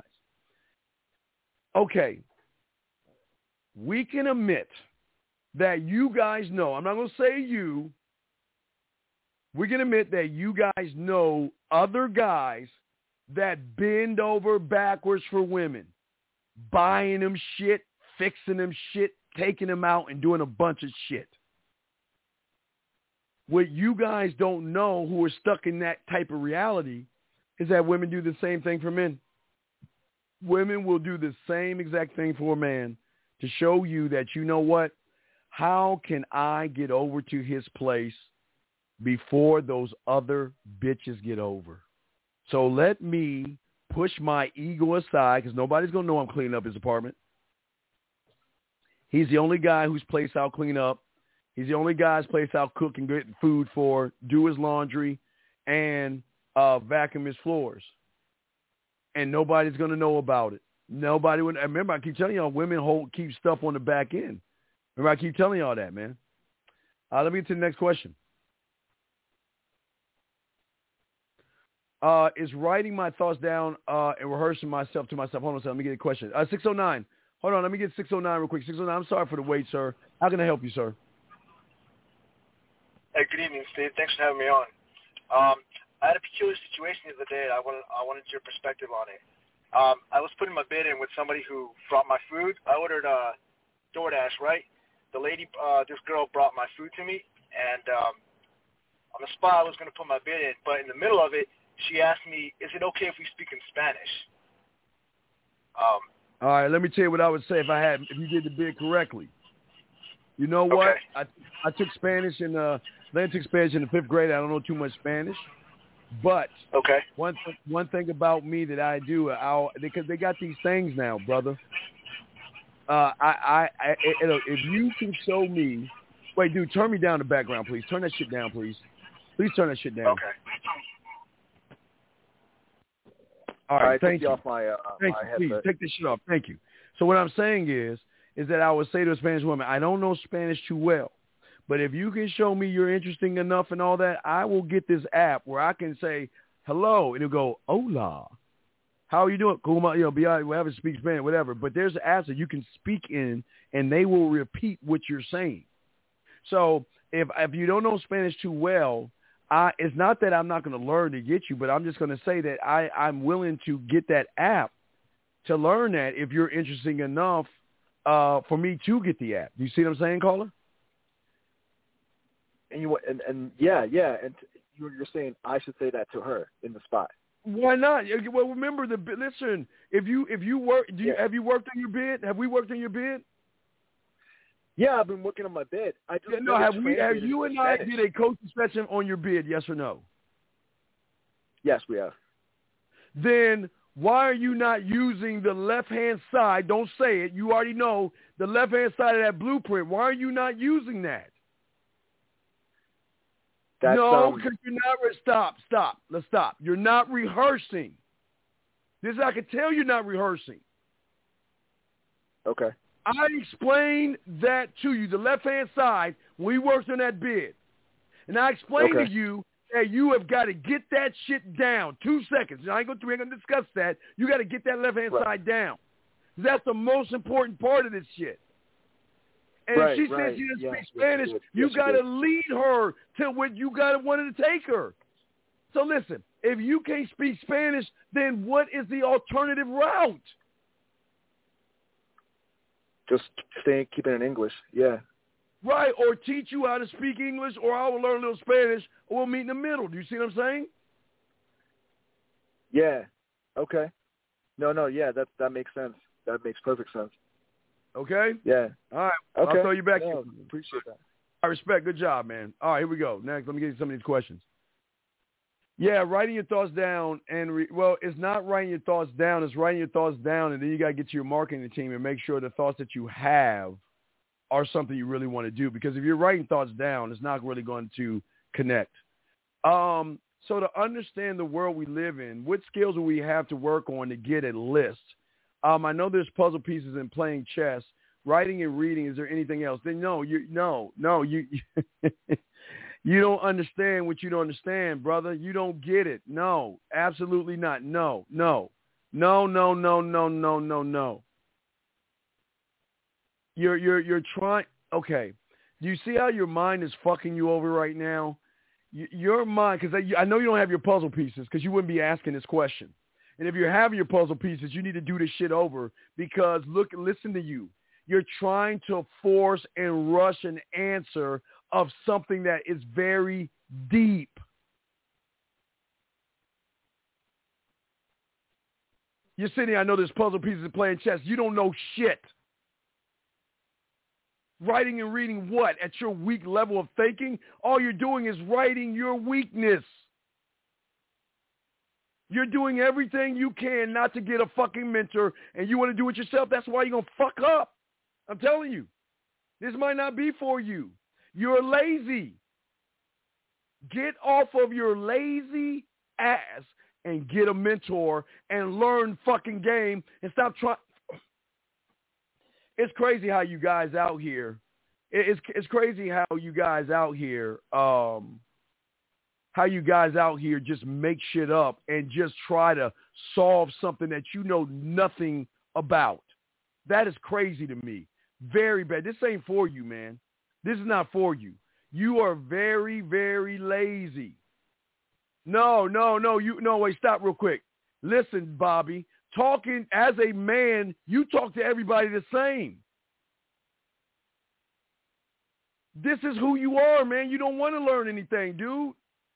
C: Okay. We can admit that you guys know. I'm not going to say you. We can admit that you guys know other guys that bend over backwards for women, buying them shit, fixing them shit, taking them out, and doing a bunch of shit. What you guys don't know who are stuck in that type of reality is that women do the same thing for men. Women will do the same exact thing for a man to show you that, you know what, how can I get over to his place before those other bitches get over? So let me push my ego aside because nobody's going to know I'm cleaning up his apartment. He's the only guy whose place I'll clean up. He's the only guy's place I'll cook and get food for, do his laundry, and vacuum his floors. And nobody's going to know about it. Nobody would. Remember, I keep telling y'all, women keep stuff on the back end. Remember, I keep telling y'all that, man. Let me get to the next question. Is writing my thoughts down and rehearsing myself to myself. Hold on a second. Let me get a question. 609. Hold on. Let me get 609 real quick. 609. I'm sorry for the wait, sir. How can I help you, sir?
E: Hey, good evening, Steve. Thanks for having me on. I had a peculiar situation the other day. I wanted your perspective on it. I was putting my bid in with somebody who brought my food. I ordered DoorDash, right? The lady, this girl brought my food to me, and on the spot I was going to put my bid in, but in the middle of it, she asked me, is it okay if we speak in Spanish?
C: All right, let me tell you what I would say if you did the bid correctly. You know what?
E: Okay.
C: I took Spanish in the 5th grade. I don't know too much Spanish, but
E: okay.
C: One thing about me that I do, because they got these things now, brother. If you can show me, wait, dude, turn me down the background, please. Turn that shit down, please. Please turn that shit down.
E: Okay.
C: All right, thank you.
D: Off my,
C: thank
D: my
C: you. Please take this shit off. Thank you. So what I'm saying is that I would say to a Spanish woman, I don't know Spanish too well, but if you can show me you're interesting enough and all that, I will get this app where I can say hello and it'll go hola. How are you doing? Cool, whatever, speak Spanish, whatever. But there's apps that you can speak in, and they will repeat what you're saying. So if you don't know Spanish too well, it's not that I'm not going to learn to get you, but I'm just going to say that I'm willing to get that app to learn that if you're interesting enough for me to get the app. Do you see what I'm saying, caller?
D: And you're saying I should say that to her in the spot.
C: Why not? Well, remember listen. If you work, have you worked on your bid? Have we worked on your bid?
D: Yeah, I've been working on my bid. Have
C: you and I did a coaching session on your bid? Yes or no?
D: Yes, we have.
C: Then why are you not using the left-hand side? Don't say it. You already know the left-hand side of that blueprint. Why are you not using that? Because you're not. Stop. Let's stop. You're not rehearsing. I can tell you're not rehearsing.
D: Okay.
C: I explained that to you, the left-hand side, when we worked on that bid. And I explained to you that you have got to get that shit down. 2 seconds. We ain't going to discuss that. You got to get that left-hand side down. That's the most important part of this shit. And if she says she doesn't speak Spanish, you got to lead her to what you got to want to take her. So listen, if you can't speak Spanish, then what is the alternative route?
D: Just keep it in English, yeah.
C: Right, or teach you how to speak English, or I will learn a little Spanish, or we'll meet in the middle. Do you see what I'm saying?
D: Yeah. Okay. No, yeah, that makes sense. That makes perfect sense.
C: Okay?
D: Yeah.
C: All right.
D: Okay.
C: I'll throw you back.
D: Yeah, appreciate that.
C: I respect. Good job, man. All right, here we go. Next, let me get you some of these questions. Yeah, writing your thoughts down it's not writing your thoughts down. It's writing your thoughts down, and then you got to get to your marketing team and make sure the thoughts that you have are something you really want to do. Because if you're writing thoughts down, it's not really going to connect. So to understand the world we live in, what skills do we have to work on to get a list? I know there's puzzle pieces in playing chess. Writing and reading, is there anything else? Then no, you you don't understand what you don't understand, brother. You don't get it. No, absolutely not. No. You're trying. Okay. Do you see how your mind is fucking you over right now? Your mind, because I know you don't have your puzzle pieces, because you wouldn't be asking this question. And if you're having your puzzle pieces, you need to do this shit over, because listen to you. You're trying to force and rush an answer of something that is very deep. You're sitting here, I know there's puzzle pieces and playing chess. You don't know shit. Writing and reading what? At your weak level of thinking? All you're doing is writing your weakness. You're doing everything you can not to get a fucking mentor, and you want to do it yourself. That's why you're going to fuck up. I'm telling you. This might not be for you. You're lazy. Get off of your lazy ass and get a mentor and learn fucking game and stop trying. It's crazy how you guys out here. It's crazy how you guys out here. How you guys out here just make shit up and just try to solve something that you know nothing about. That is crazy to me. Very bad. This ain't for you, man. This is not for you. You are very, very lazy. No, wait, stop real quick. Listen, Bobby, talking as a man, you talk to everybody the same. This is who you are, man. You don't want to learn anything, dude.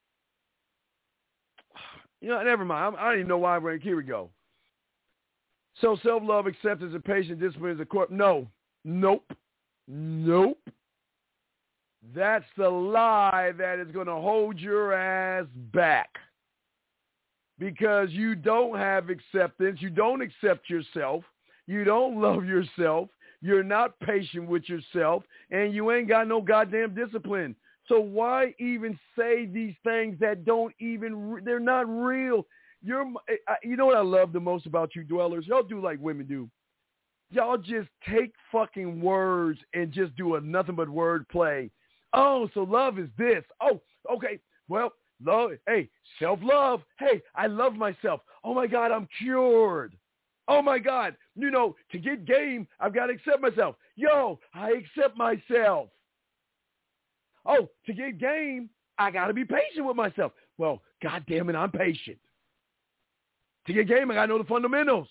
C: You know, never mind. I don't even know why I'm here we go. So self-love, acceptance, and patience, discipline is a core. No. Nope. That's the lie that is going to hold your ass back. Because you don't have acceptance. You don't accept yourself. You don't love yourself. You're not patient with yourself. And you ain't got no goddamn discipline. So why even say these things that they're not real? You know what I love the most about you dwellers? Y'all do like women do. Y'all just take fucking words and just do nothing but word play. Oh, so love is this. Oh, okay. Well, love. Hey, self-love. Hey, I love myself. Oh, my God, I'm cured. Oh, my God. You know, to get game, I've got to accept myself. Yo, I accept myself. Oh, to get game, I got to be patient with myself. Well, God damn it, I'm patient. To get game, I got to know the fundamentals.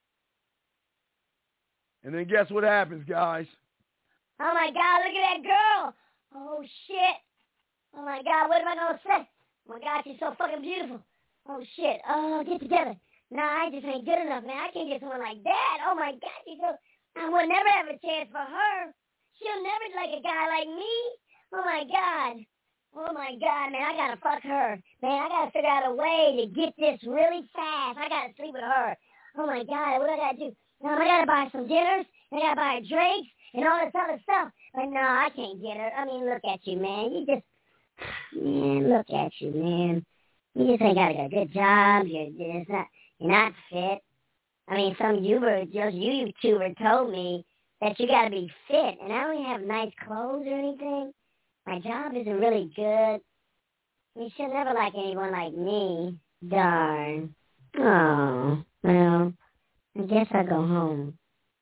C: And then guess what happens, guys?
F: Oh, my God, look at that girl. Oh, shit. Oh, my God, what am I going to say? Oh, my God, she's so fucking beautiful. Oh, shit. Oh, get together. Nah, I just ain't good enough, man. I can't get someone like that. Oh, my God, she's so... I would never have a chance for her. She'll never like a guy like me. Oh, my God. Oh, my God, man, I got to fuck her. Man, I got to figure out a way to get this really fast. I got to sleep with her. Oh, my God, what do I got to do? No, I got to buy some dinners, and I got to buy her drinks, and all this other stuff. But no, I can't get her. I mean, look at you, man. Look at you, man. You just ain't got a good job. You're not fit. I mean, some YouTuber told me that you got to be fit, and I don't have nice clothes or anything. My job isn't really good. You should never like anyone like me. Darn. Oh, well, I guess I'll go home.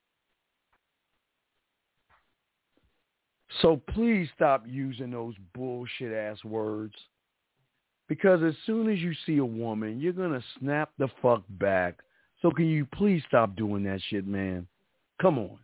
C: So please stop using those bullshit-ass words. Because as soon as you see a woman, you're going to snap the fuck back. So can you please stop doing that shit, man? Come on.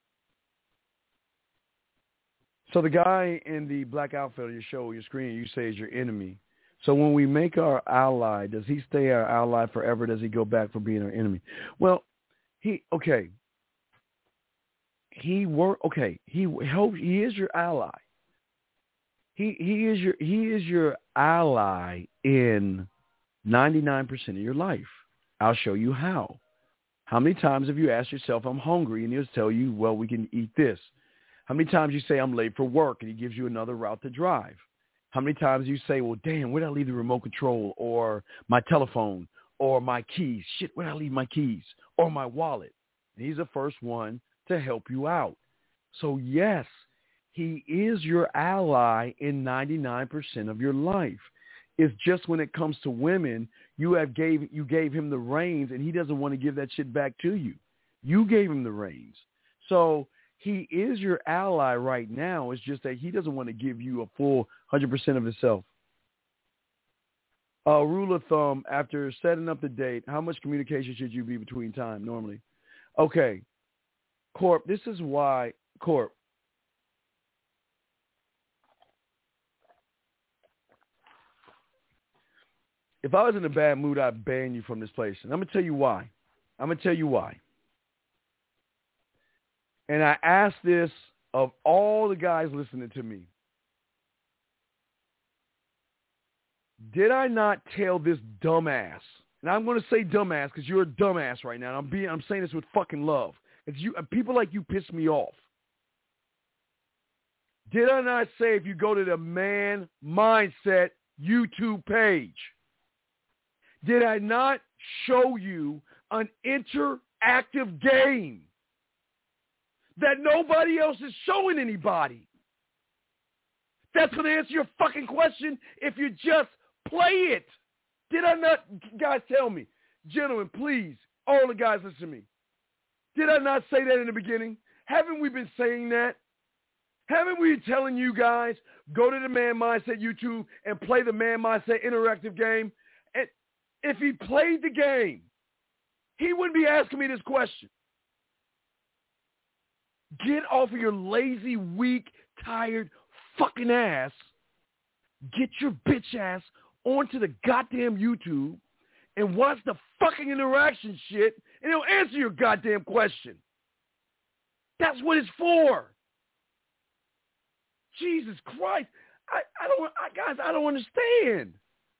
C: So the guy in the black outfit on your show, your screen, you say is your enemy. So when we make our ally, does he stay our ally forever? Does he go back for being our enemy? Well, he He helps. He is your ally. He is your ally in 99% of your life. I'll show you how. How many times have you asked yourself, I'm hungry, and he'll tell you, well, we can eat this? How many times you say, I'm late for work, and he gives you another route to drive? How many times you say, well, damn, where'd I leave the remote control or my telephone or my keys? Shit, where'd I leave my keys or my wallet? And he's the first one to help you out. So, yes, he is your ally in 99% of your life. It's just when it comes to women, you gave him the reins, and he doesn't want to give that shit back to you. You gave him the reins. So he is your ally right now. It's just that he doesn't want to give you a full 100% of himself. Rule of thumb, after setting up the date, how much communication should you be between time normally? Okay. Corp, this is why, Corp, if I was in a bad mood, I'd ban you from this place. And I'm going to tell you why. And I ask this of all the guys listening to me. Did I not tell this dumbass, and I'm going to say dumbass because you're a dumbass right now, and I'm saying this with fucking love. It's you, people like you piss me off. Did I not say if you go to the Man Mindset YouTube page, did I not show you an interactive game that nobody else is showing anybody? That's going to answer your fucking question if you just play it. Did I not? Guys, tell me. Gentlemen, please, all the guys listen to me. Did I not say that in the beginning? Haven't we been saying that? Haven't we been telling you guys, go to the Man Mindset YouTube and play the Man Mindset interactive game? And if he played the game, he wouldn't be asking me this question. Get off of your lazy, weak, tired fucking ass. Get your bitch ass onto the goddamn YouTube and watch the fucking interaction shit, and it'll answer your goddamn question. That's what it's for. Jesus Christ. I don't understand.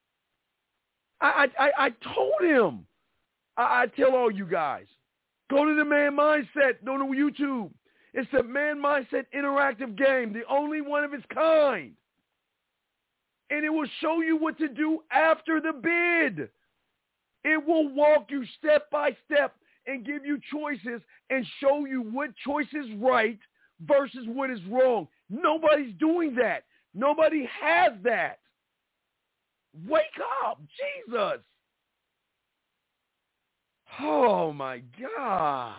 C: I told him. I tell all you guys, go to the Man Mindset on the YouTube. It's the Man Mindset interactive game, the only one of its kind. And it will show you what to do after the bid. It will walk you step by step and give you choices and show you what choice is right versus what is wrong. Nobody's doing that. Nobody has that. Wake up, Jesus. Oh, my God.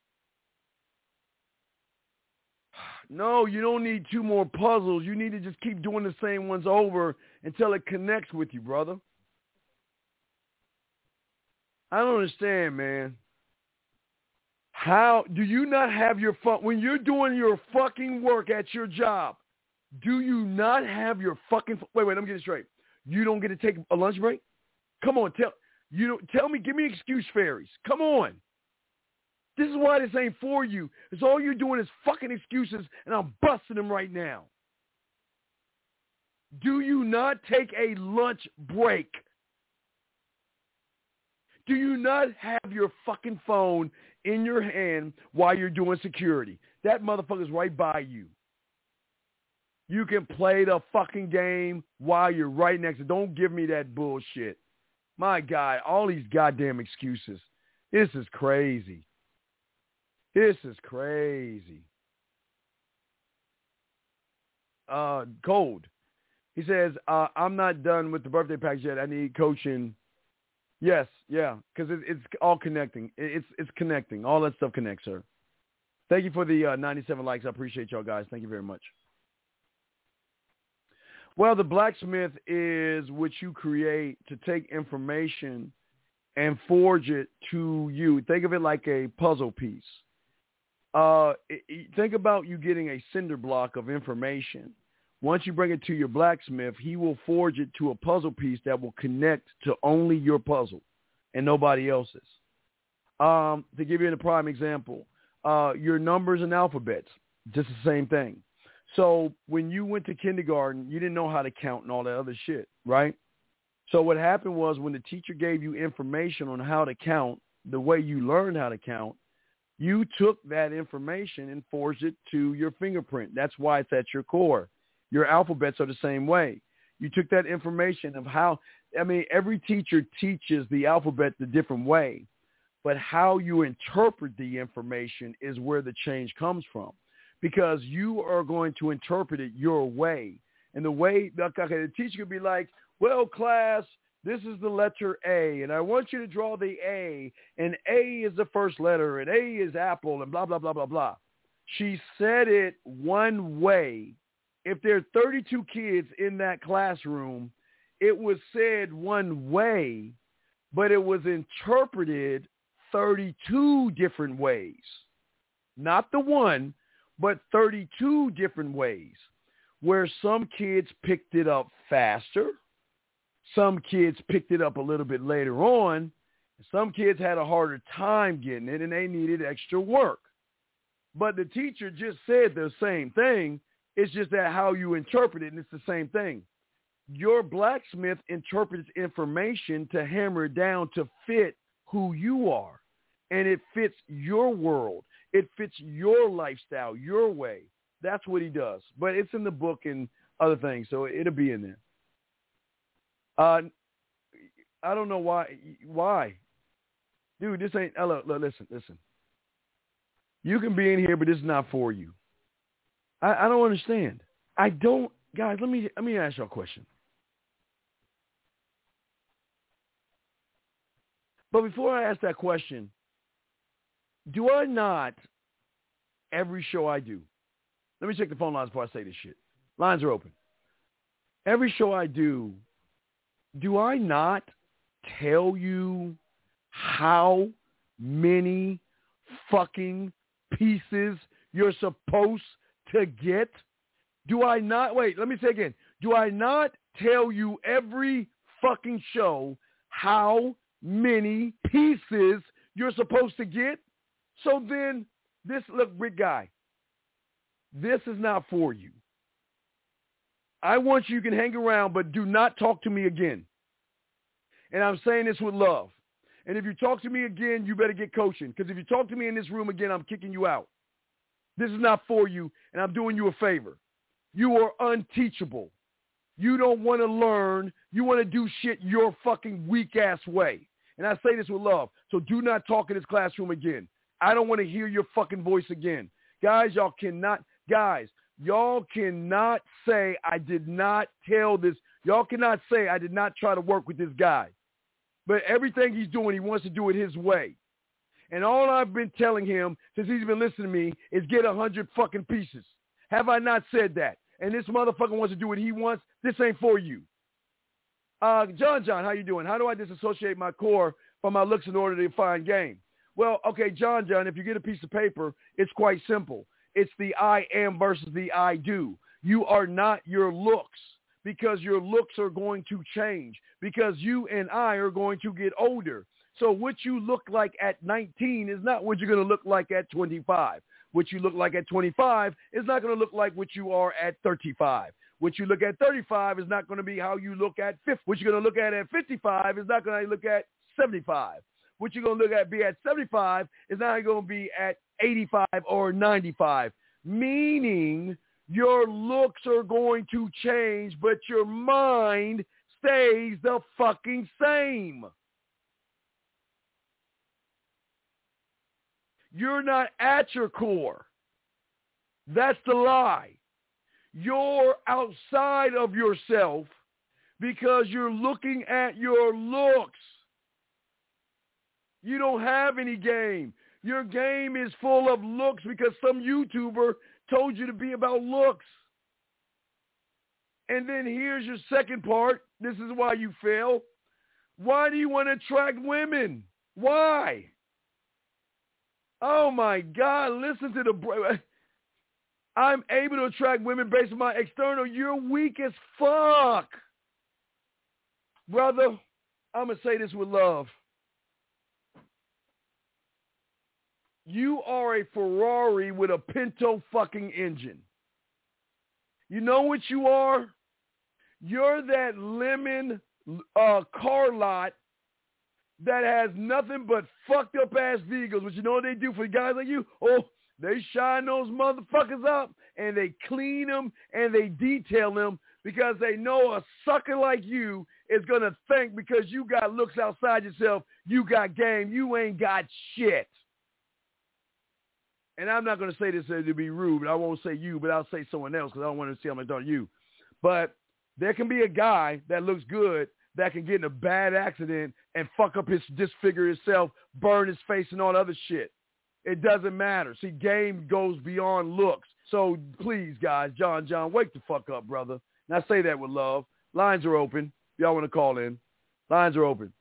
C: No, you don't need two more puzzles. You need to just keep doing the same ones over until it connects with you, brother. I don't understand, man. How do you not have your fun when you're doing your fucking work at your job? Do you not have your fucking wait, let me get it straight. You don't get to take a lunch break? Come on, tell me, give me excuse fairies. Come on. This is why this ain't for you. It's all you're doing is fucking excuses, and I'm busting them right now. Do you not take a lunch break? Do you not have your fucking phone in your hand while you're doing security? That motherfucker's right by you. You can play the fucking game while you're right next to it. Don't give me that bullshit. My God, all these goddamn excuses. This is crazy. This is crazy. Cold. He says, I'm not done with the birthday package yet. I need coaching. Yes, yeah, because it's all connecting. It's connecting. All that stuff connects, sir. Thank you for the 97 likes. I appreciate y'all guys. Thank you very much. Well, the blacksmith is what you create to take information and forge it to you. Think of it like a puzzle piece. Think about you getting a cinder block of information. Once you bring it to your blacksmith, he will forge it to a puzzle piece that will connect to only your puzzle and nobody else's. To give you a prime example, your numbers and alphabets, just the same thing. So when you went to kindergarten, you didn't know how to count and all that other shit, right? So what happened was when the teacher gave you information on how to count, the way you learned how to count, you took that information and forged it to your fingerprint. That's why it's at your core. Your alphabets are the same way. You took that information of how, every teacher teaches the alphabet the different way, but how you interpret the information is where the change comes from, because you are going to interpret it your way. And the way, the teacher could be like, well, class, this is the letter A, and I want you to draw the A, and A is the first letter, and A is apple, and blah, blah, blah, blah, blah. She said it one way. If there are 32 kids in that classroom, it was said one way, but it was interpreted 32 different ways. Not the one, but 32 different ways, where some kids picked it up faster. Some kids picked it up a little bit later on. Some kids had a harder time getting it, and they needed extra work. But the teacher just said the same thing. It's just that how you interpret it, and it's the same thing. Your blacksmith interprets information to hammer it down to fit who you are, and it fits your world. It fits your lifestyle, your way. That's what he does. But it's in the book and other things, so it'll be in there. I don't know why. Why? Dude, this ain't, look, listen. You can be in here, but this is not for you. I don't understand. Guys, let me ask you a question. But before I ask that question, do I not, every show I do, let me check the phone lines before I say this shit. Lines are open. Every show I do I not tell you how many fucking pieces you're supposed to get? Do I not, wait, let me say again. Do I not tell you every fucking show how many pieces you're supposed to get? So then, look, big guy, this is not for you. I want you can hang around, but do not talk to me again. And I'm saying this with love. And if you talk to me again, you better get coaching. Because if you talk to me in this room again, I'm kicking you out. This is not for you, and I'm doing you a favor. You are unteachable. You don't want to learn. You want to do shit your fucking weak-ass way. And I say this with love. So do not talk in this classroom again. I don't want to hear your fucking voice again. Guys, y'all cannot say I did not tell this. Y'all cannot say I did not try to work with this guy. But everything he's doing, he wants to do it his way. And all I've been telling him since he's been listening to me is get 100 fucking pieces. Have I not said that? And this motherfucker wants to do what he wants. This ain't for you. John, how you doing? How do I disassociate my core from my looks in order to find game? Well, okay, John, if you get a piece of paper, it's quite simple. It's the I am versus the I do. You are not your looks, because your looks are going to change, because you and I are going to get older. So what you look like at 19 is not what you're going to look like at 25. What you look like at 25 is not going to look like what you are at 35. What you look at 35 is not going to be how you look at 50. What you're going to look at 55 is not going to look at 75. What you're going to look at be at 75 is not going to be at 85 or 95. Meaning your looks are going to change, but your mind stays the fucking same. You're not at your core. That's the lie. You're outside of yourself because you're looking at your looks. You don't have any game. Your game is full of looks because some YouTuber told you to be about looks. And then here's your second part. This is why you fail. Why do you want to attract women? Why? Oh, my God. Listen to the... I'm able to attract women based on my external. You're weak as fuck. Brother, I'm going to say this with love. You are a Ferrari with a Pinto fucking engine. You know what you are? You're that lemon car lot that has nothing but fucked up ass vehicles. But you know what they do for guys like you? Oh, they shine those motherfuckers up and they clean them and they detail them because they know a sucker like you is going to think because you got looks outside yourself, you got game, you ain't got shit. And I'm not going to say this to be rude, but I won't say you, but I'll say someone else because I don't want to see I'm like, don't you. But there can be a guy that looks good that can get in a bad accident and fuck up disfigure himself, burn his face and all other shit. It doesn't matter. See, game goes beyond looks. So please, guys, John, wake the fuck up, brother. And I say that with love. Lines are open. If y'all want to call in, lines are open.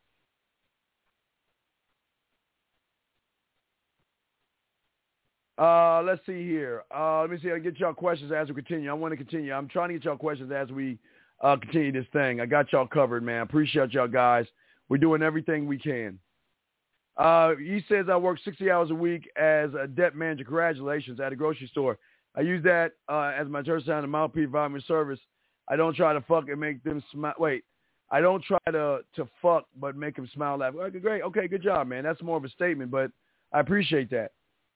C: Let's see here. Let me see. I'll get y'all questions as we continue. I want to continue. I'm trying to get y'all questions as we continue this thing. I got y'all covered, man. Appreciate y'all guys. We're doing everything we can. He says I work 60 hours a week as a debt manager. Congratulations, at a grocery store. I use that as my church sound and mouthpiece volume service. I don't try to fuck and make them smile. Wait, I don't try to fuck but make them smile. Laugh. Okay, great. Okay, good job, man. That's more of a statement, but I appreciate that.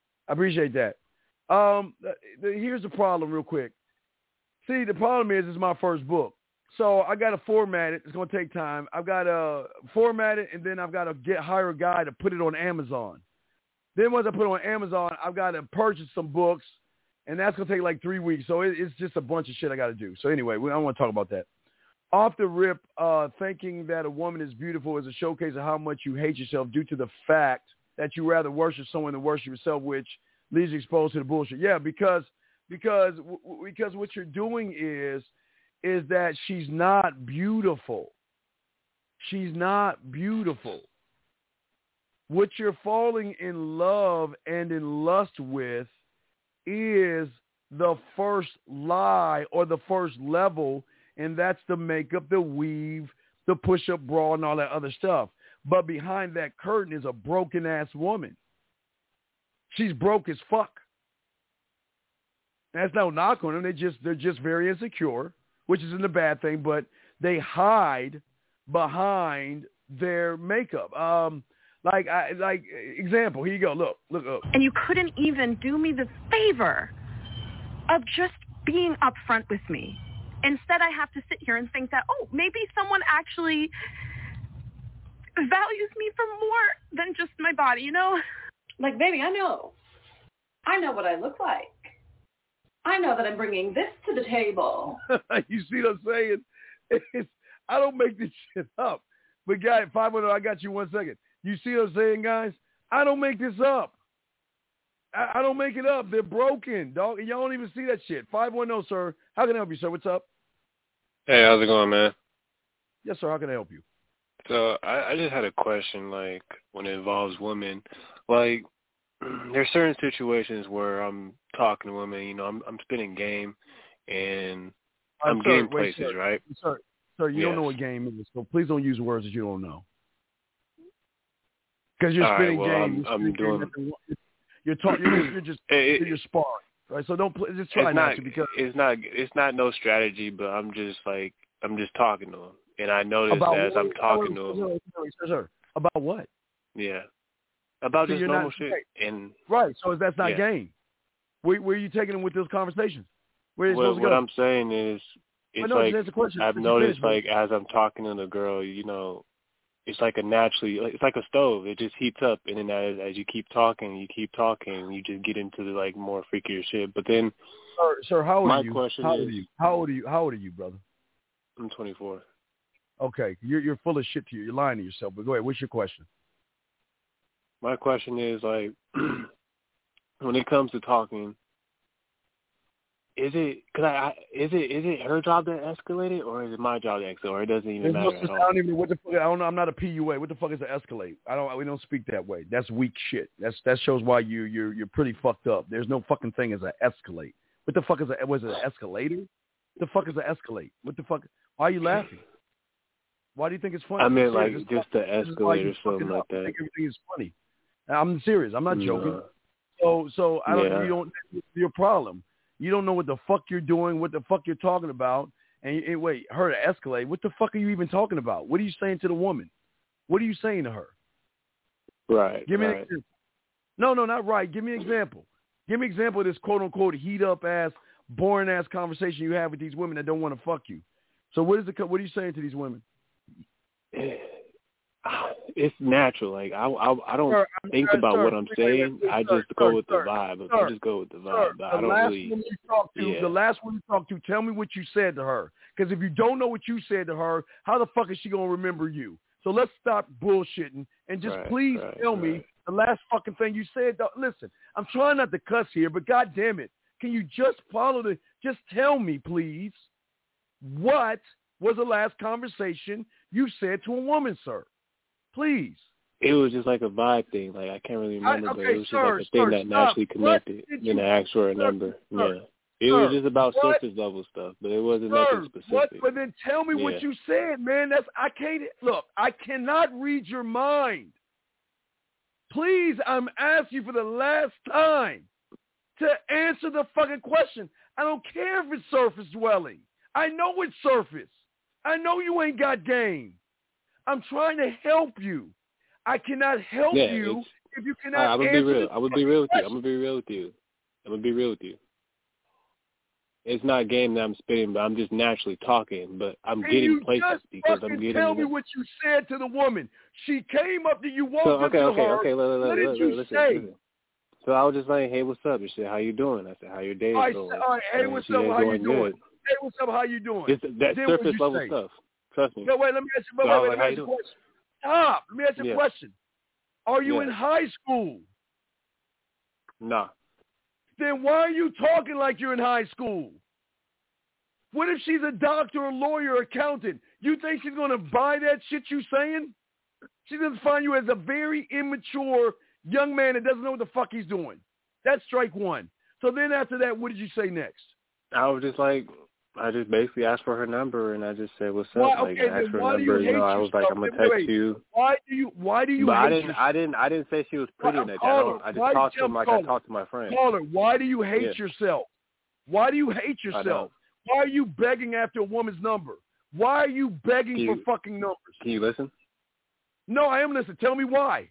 C: Here's the problem real quick. See, the problem is it's my first book. So I got to format it. It's going to take time. I've got to format it, and then I've got to hire a guy to put it on Amazon. Then once I put it on Amazon, I've got to purchase some books, and that's going to take like 3 weeks. So it's just a bunch of shit I got to do. So anyway, I don't want to talk about that. Off the rip, thinking that a woman is beautiful is a showcase of how much you hate yourself due to the fact that you rather worship someone than worship yourself, which leaves you exposed to the bullshit. Yeah, because what you're doing is that she's not beautiful. She's not beautiful. What you're falling in love and in lust with is the first lie or the first level, and that's the makeup, the weave, the push-up bra, and all that other stuff. But behind that curtain is a broken-ass woman. She's broke as fuck. That's no knock on them. They're just very insecure, which isn't a bad thing, but they hide behind their makeup. Example, here you go. Look up.
G: And you couldn't even do me the favor of just being upfront with me. Instead, I have to sit here and think that, maybe someone actually values me for more than just my body, you know?
H: Like, baby, I know what I look like. I know that I'm bringing this to the table.
C: You see what I'm saying? I don't make this shit up. But, guys, 510, I got you 1 second. You see what I'm saying, guys? I don't make this up. I don't make it up. They're broken, dog. Y'all don't even see that shit. 510, sir. How can I help you, sir? What's up?
I: Hey, how's it going, man?
C: Yes, sir. How can I help you?
I: So I just had a question, like, when it involves women. Like, there's certain situations where I'm talking to women, you know, I'm spinning game, and I'm getting places, sir, right?
C: Sir, you don't know what game is, so please don't use words that you don't know. Because you're spinning game.
I: I'm doing.
C: You're sparring, right? So don't just try not to, because
I: it's not no strategy, but I'm just talking to them, and I notice as I'm talking to them.
C: Sir, about what?
I: Yeah, about just normal shit. And
C: right, so that's not game. Where are you taking them with those conversations? Where are you supposed to go?
I: What I'm saying is, it's I've noticed, like, as I'm talking to the girl, you know, it's like it's like a stove. It just heats up, and then as you keep talking, you just get into the, like, more freakier shit. But then,
C: sir, how old are you? How old are you, brother?
I: I'm 24.
C: Okay, you're full of shit to you. You're lying to yourself. But go ahead. What's your question?
I: My question is, like, when it comes to talking, is it her job that escalated, or is it my job that escalated, or it doesn't even matter at all?
C: I don't know. I'm not a PUA. What the fuck is an escalate? We don't speak that way. That's weak shit. That shows why you're pretty fucked up. There's no fucking thing as an escalate. What the fuck was it an escalator? What the fuck is an escalate? What the fuck? Why are you laughing? Why do you think it's funny?
I: I mean, like, just the escalator or something like that.
C: I think everything is funny. I'm serious. I'm not joking. So I don't. You don't. Your problem. You don't know what the fuck you're doing, what the fuck you're talking about, and wait, her to escalate. What the fuck are you even talking about? What are you saying to the woman? What are you saying to her?
I: Right.
C: Give me an example. No, not right. Give me an example. Give me an example of this quote unquote heat up ass, boring ass conversation you have with these women that don't want to fuck you. So what are you saying to these women?
I: It's natural. Like I don't think about what I'm saying. I just go with the vibe. I just go with the vibe. I don't really.
C: The last one you talked to, tell me what you said to her. Because if you don't know what you said to her, how the fuck is she gonna remember you? So let's stop bullshitting and just please tell me the last fucking thing you said. Listen, I'm trying not to cuss here, but God damn it, can you just just tell me, please, what was the last conversation you said to a woman, sir? Please.
I: It was just like a vibe thing. Like I can't really remember, but it was just like a thing that naturally connected. Then I asked for a number. It was just about surface level stuff, but it wasn't nothing specific.
C: But then tell me what you said, man. I cannot read your mind. Please, I'm asking you for the last time to answer the fucking question. I don't care if it's surface dwelling. I know it's surface. I know you ain't got game. I'm trying to help you. I cannot help you if you cannot answer.
I: I'm going to be real with you. It's not game that I'm spitting, but I'm just naturally talking. But I'm getting places because I'm getting.
C: Tell me what you said to the woman. She came up to you, walked up to her. What did you say?
I: So I was just like, "Hey, what's up?" She said, "How you doing?" I said, "How your day is going?"
C: All right, hey, what's up? How you doing? Hey, what's up? How you doing?
I: It's that surface level stuff. Trust me.
C: No, wait. Let me ask you. Let me ask you a question. Stop. Let me ask you a question. Are you in high school?
I: Nah.
C: Then why are you talking like you're in high school? What if she's a doctor, a lawyer, accountant? You think she's going to buy that shit you saying? She's going to find you as a very immature young man that doesn't know what the fuck he's doing. That's strike one. So then after that, what did you say next?
I: I was just like, I just basically asked for her number, and I just said, "What's up?" I asked for her number. I was like, "I'm gonna text you."
C: Why do you?
I: But I didn't say she was pretty or that. I just talked to him like I talked to my friend.
C: Caller, why do you hate yourself? Why do you hate yourself? Why are you begging after a woman's number? Why are you begging for fucking numbers?
I: Can you listen?
C: No, I am listening. Tell me why.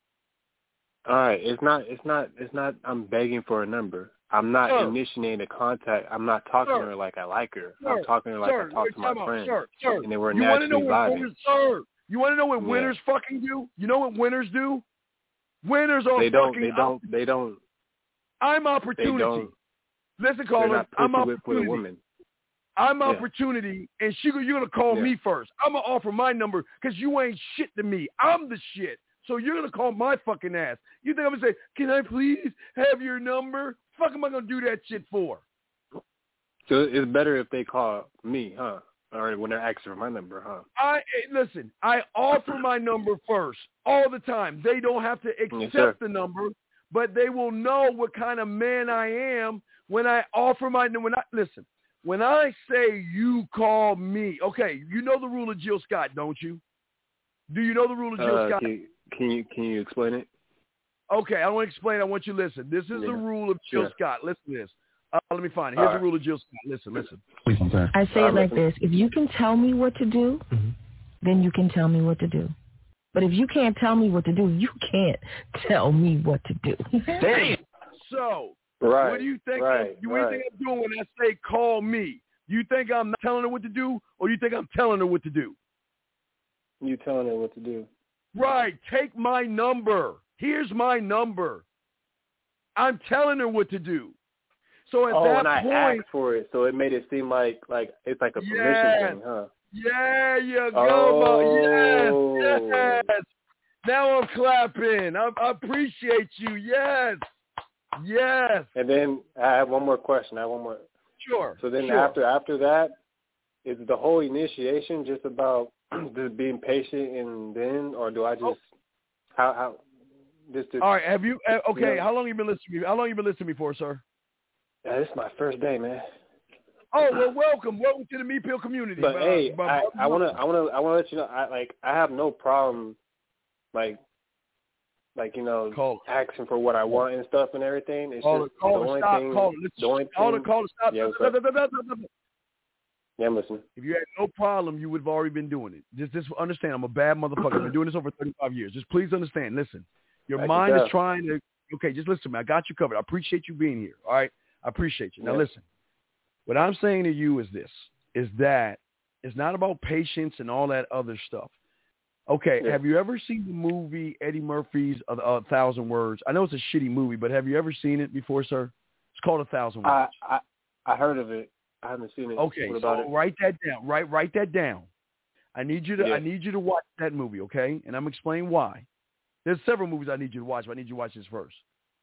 I: All right, it's not. I'm begging for a number. I'm not initiating a contact. I'm not talking to her like I like her. I'm talking to her like I talk to my friends. And then we're naturally vibing.
C: You want to know what winners fucking do? You know what winners do? Winners are
I: They don't.
C: I'm opportunity. Listen, caller. I'm opportunity. I'm opportunity, and you're going to call me first. I'm going to offer my number because you ain't shit to me. I'm the shit. So you're going to call my fucking ass. You think I'm going to say, "Can I please have your number?" Fuck am I going to do that shit for?
I: So it's better if they call me, huh? Or when they're asking for my number, huh?
C: Listen, I offer my number first all the time. They don't have to accept the number, but they will know what kind of man I am when I offer my number. Listen, when I say you call me, okay, you know the rule of Jill Scott, don't you? Do you know the rule of Jill Scott?
I: Can you explain it?
C: Okay, I don't want to explain. I want you to listen. This is the rule of Jill Scott. Listen to this. Let me find it. Here's the rule of Jill Scott. Listen.
J: I say it like this. If you can tell me what to do, then you can tell me what to do. But if you can't tell me what to do, you can't tell me what to do.
C: Damn. So, what do you think? What do you think I'm doing when I say call me? You think I'm not telling her what to do, or you think I'm telling her what to do?
I: You telling her what to do.
C: Right. Take my number. Here's my number. I'm telling her what to do. So at that point,
I: I asked for it, so it made it seem like it's like a permission thing, huh?
C: Yeah, you go. Yes. Now I'm clapping. I appreciate you. Yes.
I: And then I have one more question.
C: Sure.
I: So then after that, is the whole initiation just about just being patient and then, or do I just how? All
C: right. Have you? Okay. How long you been listening to me? How long you been listening to me for, sir?
I: Yeah, this is my first day, man.
C: Oh well, welcome to the Meat Pill community.
I: But hey, I wanna let you know, I have no problem, like like, you know, asking for what I want and stuff and everything. It's just the only thing.
C: Stop.
I: Yeah, I'm listening.
C: If you had no problem, you would have already been doing it. Just understand, I'm a bad motherfucker. I've been doing this over 35 years. Just please understand. Listen, your mind is trying to. Okay, just listen to me. I got you covered. I appreciate you being here. All right, I appreciate you. Now listen, what I'm saying to you is this: is that it's not about patience and all that other stuff. Okay, have you ever seen the movie Eddie Murphy's A Thousand Words? I know it's a shitty movie, but have you ever seen it before, sir? It's called A Thousand Words.
I: I heard of it. I haven't seen it.
C: Okay, so write that down. Write that down. I need you to watch that movie, okay? And I'm explaining why. There's several movies I need you to watch, but I need you to watch this first.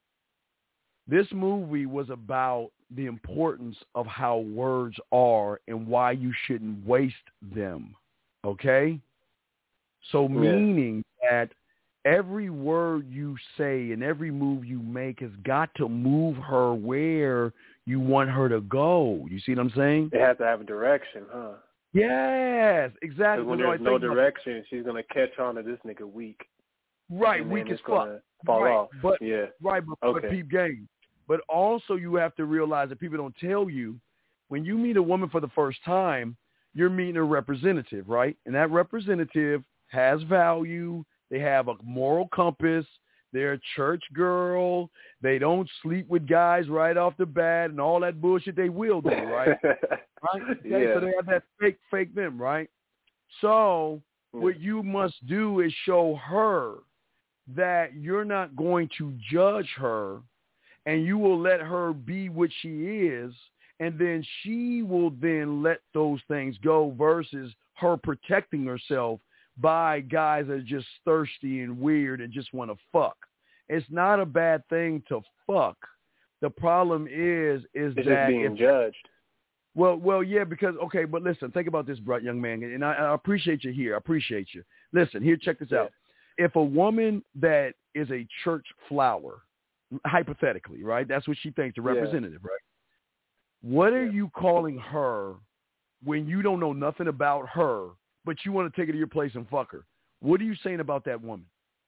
C: This movie was about the importance of how words are and why you shouldn't waste them, okay? So meaning that every word you say and every move you make has got to move her where you want her to go. You see what I'm saying?
I: It has to have a direction, huh?
C: Yes, exactly.
I: When there's no direction, she's going to catch on to this nigga weak.
C: Right, weak as fuck.
I: Fall off.
C: But peep game. But also you have to realize that people don't tell you, when you meet a woman for the first time, you're meeting a representative, right? And that representative has value. They have a moral compass. They're a church girl. They don't sleep with guys right off the bat and all that bullshit they will do, right? Right? Okay, so they have that fake them, right? So what you must do is show her that you're not going to judge her and you will let her be what she is, and then she will then let those things go versus her protecting herself by guys that are just thirsty and weird and just want to fuck. It's not a bad thing to fuck. The problem is
I: it's
C: that
I: just being judged.
C: Well, yeah, because okay, but listen, think about this, bright young man, and I appreciate you here. I appreciate you. Listen, here, check this out. If a woman that is a church flower, hypothetically, right? That's what she thinks, the representative, right? What are you calling her when you don't know nothing about her, but you want to take her to your place and fuck her? What are you saying about that woman?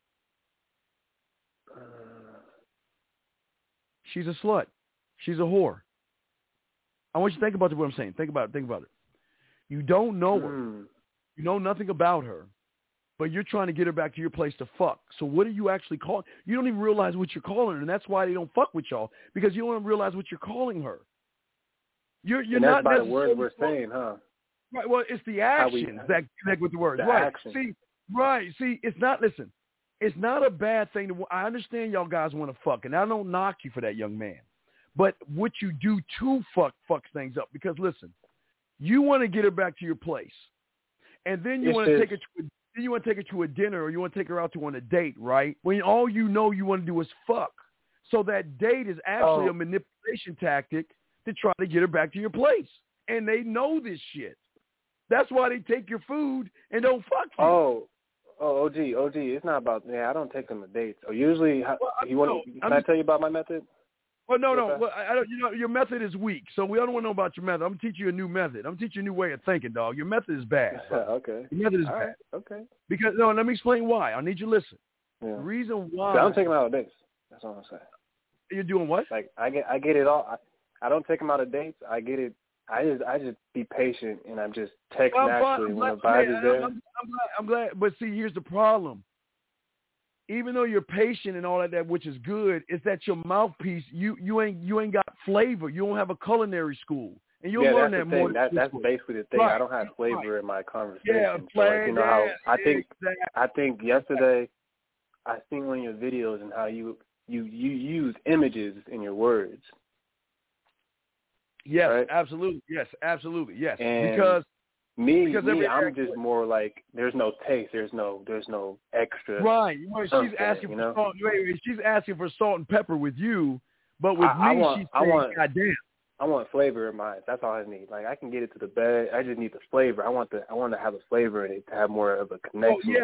C: She's a slut. She's a whore. I want you to think about what I'm saying. Think about it. You don't know her. You know nothing about her, but you're trying to get her back to your place to fuck. So what are you actually calling? You don't even realize what you're calling her, and that's why they don't fuck with y'all, because you don't realize what you're calling her. You're
I: and
C: not
I: by the words we're saying, huh?
C: Right. Well, it's the actions that connect with the words. Right.
I: Action.
C: See, it's not. Listen, it's not a bad thing to. I understand y'all guys want to fuck, and I don't knock you for that, young man. But what you do to fucks things up, because listen, you want to get her back to your place, and then you want to take her to. Then you want to take her to a dinner, or you want to take her out to on a date, right? When all you know you want to do is fuck. So that date is actually a manipulation tactic to try to get her back to your place. And they know this shit. That's why they take your food and don't fuck you.
I: OG, it's not about, I don't take them to dates. Or usually, can I tell you about my method?
C: Well, no. Well, I don't, your method is weak, so we don't want to know about your method. I'm going to teach you a new method. I'm going to teach you a new way of thinking, dog. Your method is bad.
I: Okay.
C: Your method is bad.
I: Right. Okay.
C: Because, let me explain why. I need you to listen.
I: Yeah.
C: The reason why.
I: I'm taking them out of dates. That's all I'm saying.
C: You're doing what?
I: Like, I get it all. I don't take them out of dates. I get it. I just be patient, and I'm just text naturally when the vibe is there.
C: I'm glad. But see, here's the problem. Even though you're patient and all of that, which is good, is that your mouthpiece, you ain't got flavor. You don't have a culinary school, and you'll learn that more.
I: That's basically the thing. Right. I don't have flavor in my conversation.
C: Yeah,
I: so, how I think yesterday, I seen one of your videos and how you use images in your words.
C: Yes,
I: right?
C: Absolutely. Yes, absolutely. Yes,
I: and
C: because
I: I'm just more like there's no taste, there's no extra.
C: Right. She's asking for salt. She's asking for salt and pepper with you, but with she's saying, "Goddamn."
I: I want flavor in mine. That's all I need. Like I can get it to the bed. I just need the flavor. I want to have a flavor in it to have more of a connection.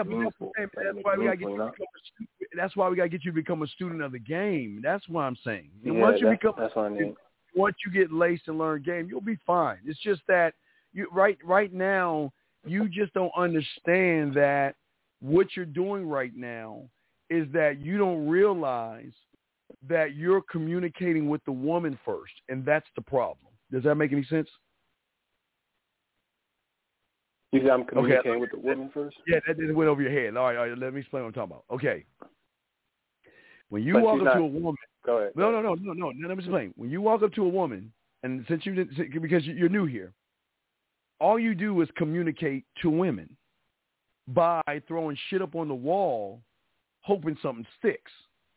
C: That's why we got to get you to become a student of the game. That's what I'm saying. And
I: that's what I need.
C: Once you get laced and learn game, you'll be fine. It's just that you right now you just don't understand that what you're doing right now is that you don't realize that you're communicating with the woman first, and that's the problem. Does that make any sense?
I: You said I'm communicating with the woman first?
C: Yeah, that went over your head. All right, let me explain what I'm talking about. Okay. When you walk up to a woman.
I: Go ahead.
C: No. Let me explain. When you walk up to a woman, and because you're new here, all you do is communicate to women by throwing shit up on the wall, hoping something sticks.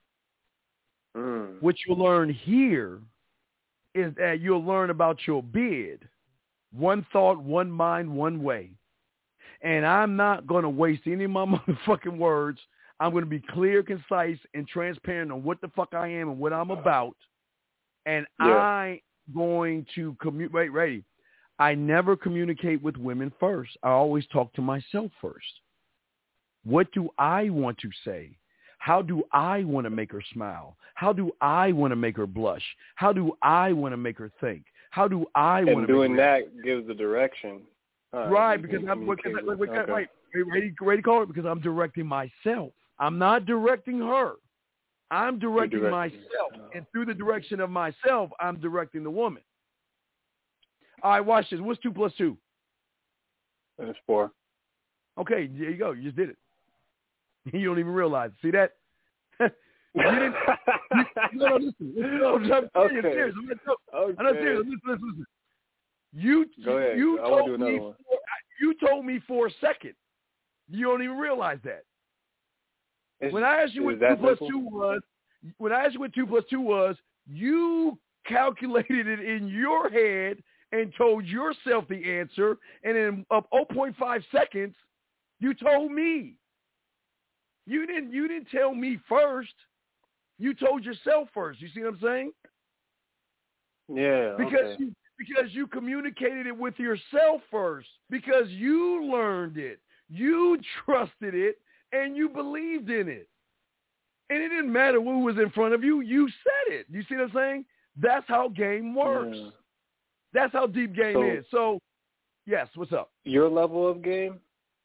C: What you'll learn here is that you'll learn about your bid. One thought, one mind, one way. And I'm not going to waste any of my motherfucking words. I'm going to be clear, concise, and transparent on what the fuck I am and what I'm about. And I'm going to communicate. Ready? I never communicate with women first. I always talk to myself first. What do I want to say? How do I want to make her smile? How do I want to make her blush? How do I want to make her think? How do I want to
I: doing that gives the direction.
C: Right, because I'm right. Ready to call it? Because I'm directing myself. I'm not directing her. I'm directing myself. And through the direction of myself, I'm directing the woman. All right, watch this. What's 2 + 2?
I: It's 4.
C: Okay, there you go. You just did it. You don't even realize it. See that? You didn't. No, listen. I'm serious. I'm not serious. Listen.
I: Go ahead.
C: You told me for a second. You don't even realize that. When I asked you what 2 + 2 was, you calculated it in your head and told yourself the answer, and in 0.5 seconds, you told me. You didn't tell me first. You told yourself first. You see what I'm saying?
I: Yeah.
C: Because you communicated it with yourself first. Because you learned it. You trusted it, and you believed in it. And it didn't matter who was in front of you. You said it. You see what I'm saying? That's how game works. Yeah. That's how deep game is. So, yes, what's up?
I: Your level of game?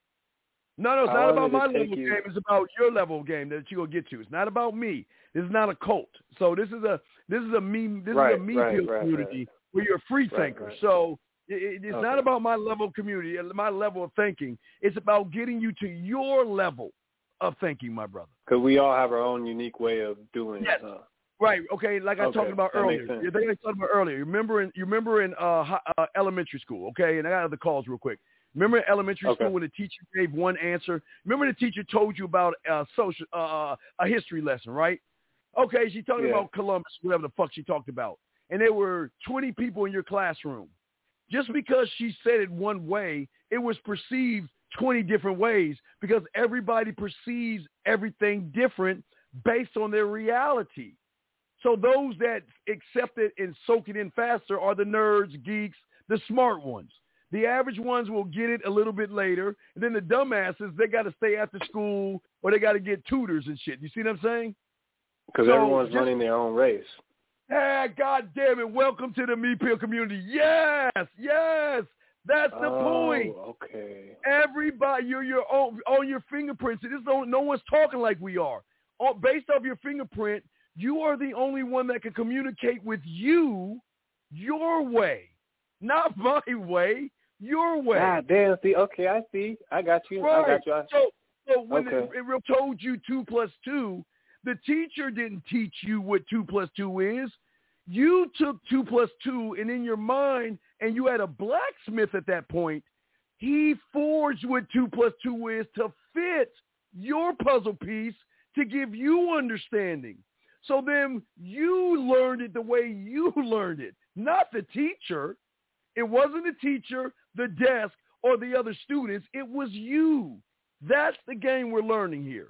C: No, it's not about my level of game. It's about your level of game that you're gonna get to. It's not about me. This is not a cult. So this is a me community where you're a free thinker. Right. So it's not about my level of community, my level of thinking. It's about getting you to your level of thinking, my brother.
I: Because we all have our own unique way of doing it.
C: Right. Okay. Like I talked about earlier. You think I talked about earlier? You remember in elementary school? Okay. And I got other calls real quick. Remember in elementary school when the teacher gave one answer? Remember the teacher told you about a history lesson, right? Okay, she talked about Columbus, whatever the fuck she talked about. And there were 20 people in your classroom. Just because she said it one way, it was perceived 20 different ways because everybody perceives everything different based on their reality. So those that accept it and soak it in faster are the nerds, geeks, the smart ones. The average ones will get it a little bit later. And then the dumbasses, they got to stay after school or they got to get tutors and shit. You see what I'm saying?
I: Because everyone's running their own race.
C: Ah, God damn it. Welcome to the MePill community. Yes. That's the point.
I: Okay.
C: Everybody, you're on your fingerprints. No one's talking like we are. Based off your fingerprint, you are the only one that can communicate with you your way. Not my way. Your way.
I: Ah, damn. See, okay, I see. I got you.
C: Right.
I: I got you.
C: So when it told you 2 + 2, the teacher didn't teach you what 2 + 2 is. You took 2 + 2, and in your mind, and you had a blacksmith at that point, he forged what 2 + 2 is to fit your puzzle piece to give you understanding. So then you learned it the way you learned it, not the teacher. It wasn't the teacher, the desk, or the other students. It was you. That's the game we're learning here.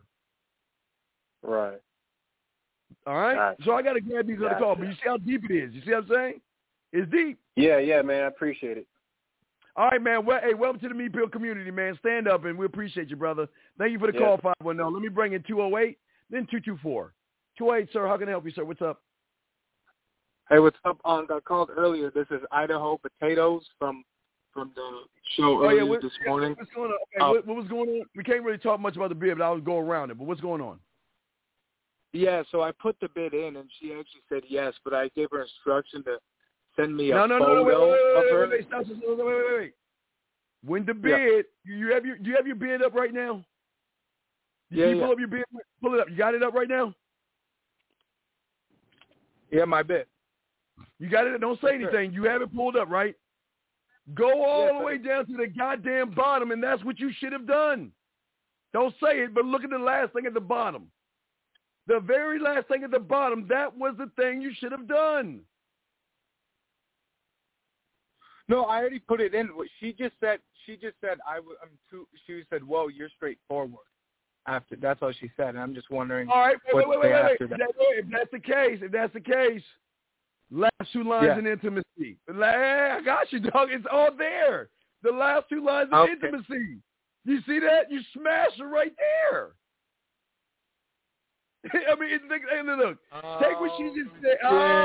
I: Right.
C: All right? Gotcha. So I got to grab these other calls. But you see how deep it is. You see what I'm saying? It's deep.
I: Yeah, man. I appreciate it.
C: All right, man. Well, hey, welcome to the MePill community, man. Stand up, and we appreciate you, brother. Thank you for the call, 510. Let me bring in 208, then 224. 208, sir. How can I help you, sir? What's up?
K: Hey, what's up? I called earlier. This is Idaho Potatoes from the show earlier this morning.
C: What's going on? Okay, what was going on? We can't really talk much about the beer, but I was going around it. But what's going on?
K: Yeah, so I put the bid in, and she actually said yes, but I gave her instruction to send me a photo of her.
C: Wait. When the bid, do you have your bid up right now? Can you pull up your bid? Pull it up. You got it up right now?
K: Yeah, my bid.
C: You got it? Don't say anything. You have it pulled up, right? Go all the way down to the goddamn bottom, and that's what you should have done. Don't say it, but look at the last thing at the bottom. The very last thing at the bottom, that was the thing you should have done.
K: No, I already put it in. She just said I'm too. She said, "Whoa, you're straightforward." After that's all she said, and I'm just wondering.
C: All right, wait.
K: After that.
C: If that's the case, last two lines in intimacy. I got you, dog. It's all there. The last two lines of intimacy. You see that? You smashed it right there. I mean, look. Take what she just said.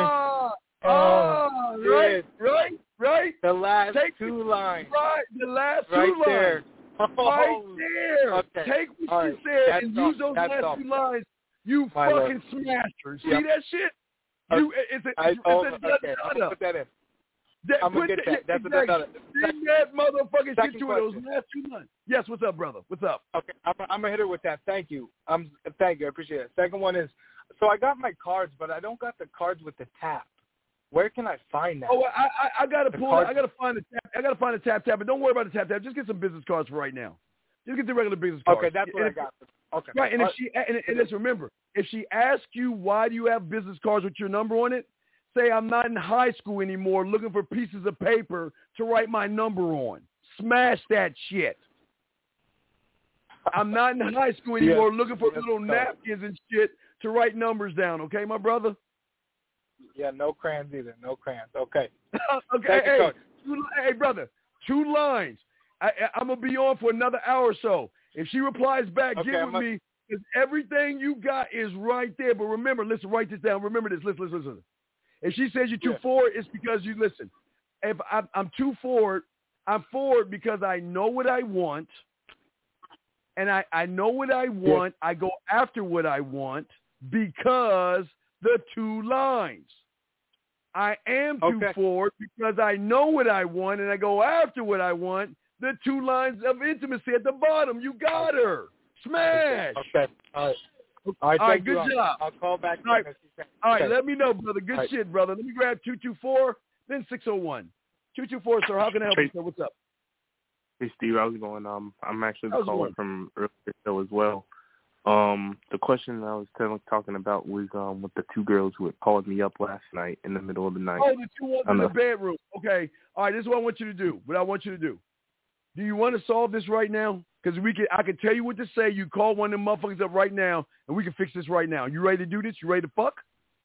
C: Right.
K: The last two lines.
C: Right, the last two lines.
K: There.
C: Right there.
K: Okay.
C: Take what she said and use those last two lines. You fucking smashed her. See that shit? It's a
K: I'm gonna put that in. I'm gonna get that. That's another.
C: That motherfucking shit to those last two lines. Yes, what's up, brother? What's up?
K: Okay, I'm gonna hit her with that. Thank you. Thank you. I appreciate it. Second one is, so I got my cards, but I don't got the cards with the tap. Where can I find that?
C: Oh, I gotta pull it. I gotta find the tap. I gotta find the tap. But don't worry about the tap. Just get some business cards for right now. Just get the regular business cards.
K: Okay, that's what I got. Okay.
C: Right, and if let's remember, if she asks you why do you have business cards with your number on it, say I'm not in high school anymore looking for pieces of paper to write my number on. Smash that shit. I'm not in high school anymore looking for little napkins and shit to write numbers down. Okay, my brother?
K: Yeah, no crayons either. No crayons. Okay.
C: Okay. Hey, brother, 2 lines. I'm going to be on for another hour or so. If she replies back, get with me, because everything you got is right there. But remember, listen, write this down. Remember this. Listen. If she says you're too forward, it's because you listen. If I'm too forward, I'm forward because I know what I want. And I know what I want. I go after what I want because the 2 lines. I am too forward because I know what I want and I go after what I want. The 2 lines of intimacy at the bottom. You got her. Smash.
K: Okay. All right.
C: Good job.
K: I'll call back.
C: All right. Let me know, brother. Good shit, brother. Let me grab 224, then 601. 224, sir. How can I help you, sir? What's up?
I: Hey, Steve. How's it going? I'm actually calling from earlier show as well. The question I was talking about was with the 2 girls who had called me up last night in the middle of the night.
C: Oh, the 2 ones in the bedroom. Okay. All right. This is what I want you to do. Do you want to solve this right now? Because I can tell you what to say. You call one of them motherfuckers up right now, and we can fix this right now. You ready to do this? You ready to fuck?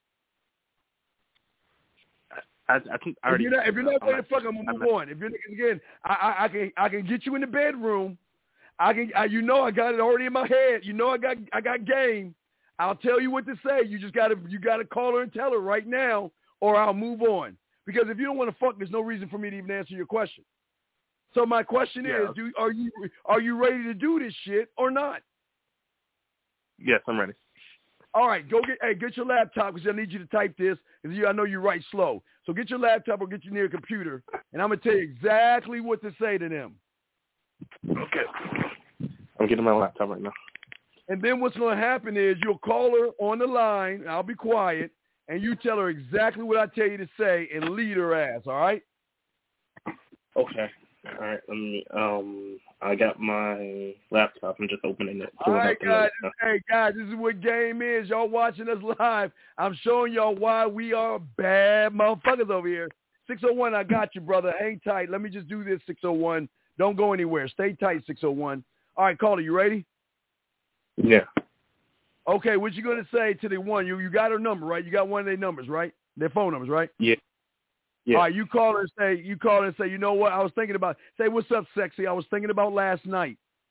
I: I think I already.
C: If you're not ready to fuck, I'm gonna move on. If you're again, I can get you in the bedroom. I got it already in my head. I got game. I'll tell you what to say. You gotta call her and tell her right now, or I'll move on. Because if you don't want to fuck, there's no reason for me to even answer your question. So my question is, are you ready to do this shit or not?
I: Yes, I'm ready.
C: All right, get your laptop because I need you to type this because I know you write slow. So get your laptop or get you near a computer, and I'm gonna tell you exactly what to say to them.
I: Okay. I'm getting my laptop right now.
C: And then what's gonna happen is you'll call her on the line. I'll be quiet, and you tell her exactly what I tell you to say and lead her ass. All right?
I: Okay. All right, let me. I got my laptop. I'm just opening it.
C: All right, guys. Hey, guys, this is what game is. Y'all watching us live. I'm showing y'all why we are bad motherfuckers over here. 601, I got you, brother. Hang tight. Let me just do this, 601. Don't go anywhere. Stay tight, 601. All right, caller, you ready?
I: Yeah.
C: Okay, what you going to say to the one? You got her number, right? You got one of their numbers, right? Their phone numbers, right?
I: Yeah. Yeah.
C: All right, you call her and say, you know what? I was thinking about. Say, what's up, sexy? I was thinking about last night.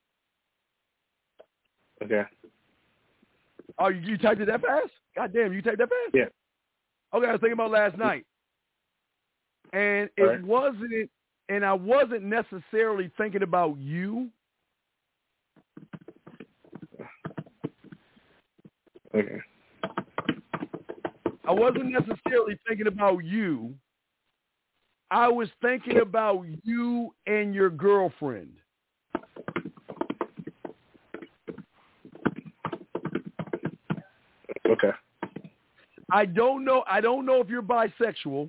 I: Okay.
C: Oh, you typed it that fast? God damn, you typed that fast?
I: Yeah.
C: Okay, I was thinking about last night, and I wasn't necessarily thinking about you.
I: Okay.
C: I wasn't necessarily thinking about you. I was thinking about you and your girlfriend.
I: Okay.
C: I don't know if you're bisexual.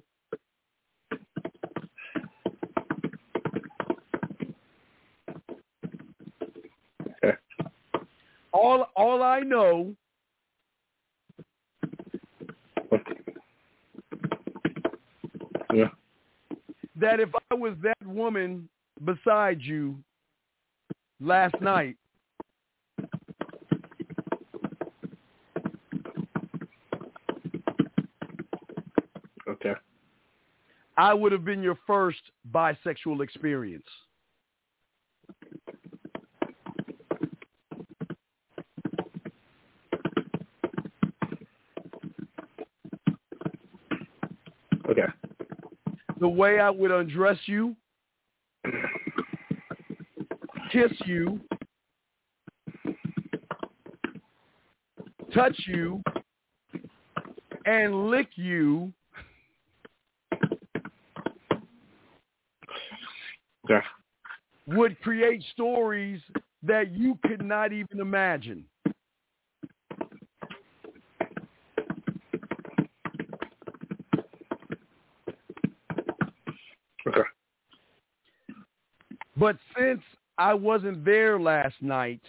I: Okay.
C: All I know that if I was that woman beside you last night,
I: okay,
C: I would have been your first bisexual experience.
I: Okay.
C: The way I would undress you, kiss you, touch you, and lick you.
I: Okay.
C: Would create stories that you could not even imagine.
I: Okay.
C: But since I wasn't there last night,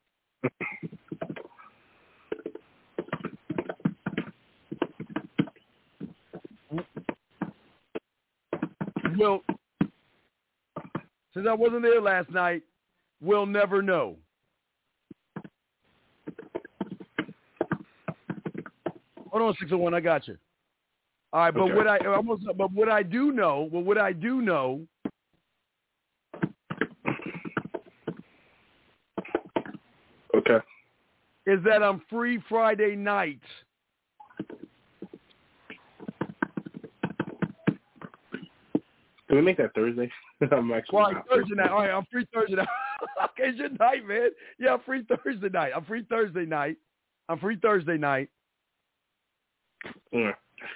C: we'll never know. Hold on, 601, I got you. All right, but
I: Okay.
C: what I do know
I: Okay.
C: is that I'm free Friday night.
I: Can we make that Thursday? I'm actually
C: Well, Thursday night. All right, I'm free Thursday night. Okay, it's your night, man. Yeah, I'm free Thursday night.
I: Yeah.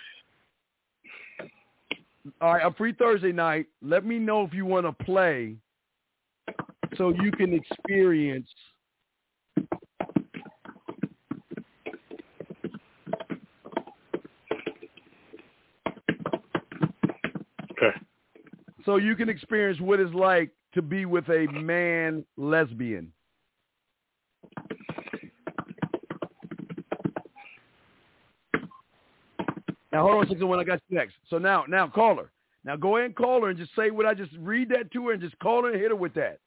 C: All right, I'm free Thursday night. Let me know if you want to play so you can experience what it's like to be with a man lesbian. Now, hold on a second when I got you next. So now call her. Now, go ahead and call her and just say what I just read that to her and just call her and hit her with that.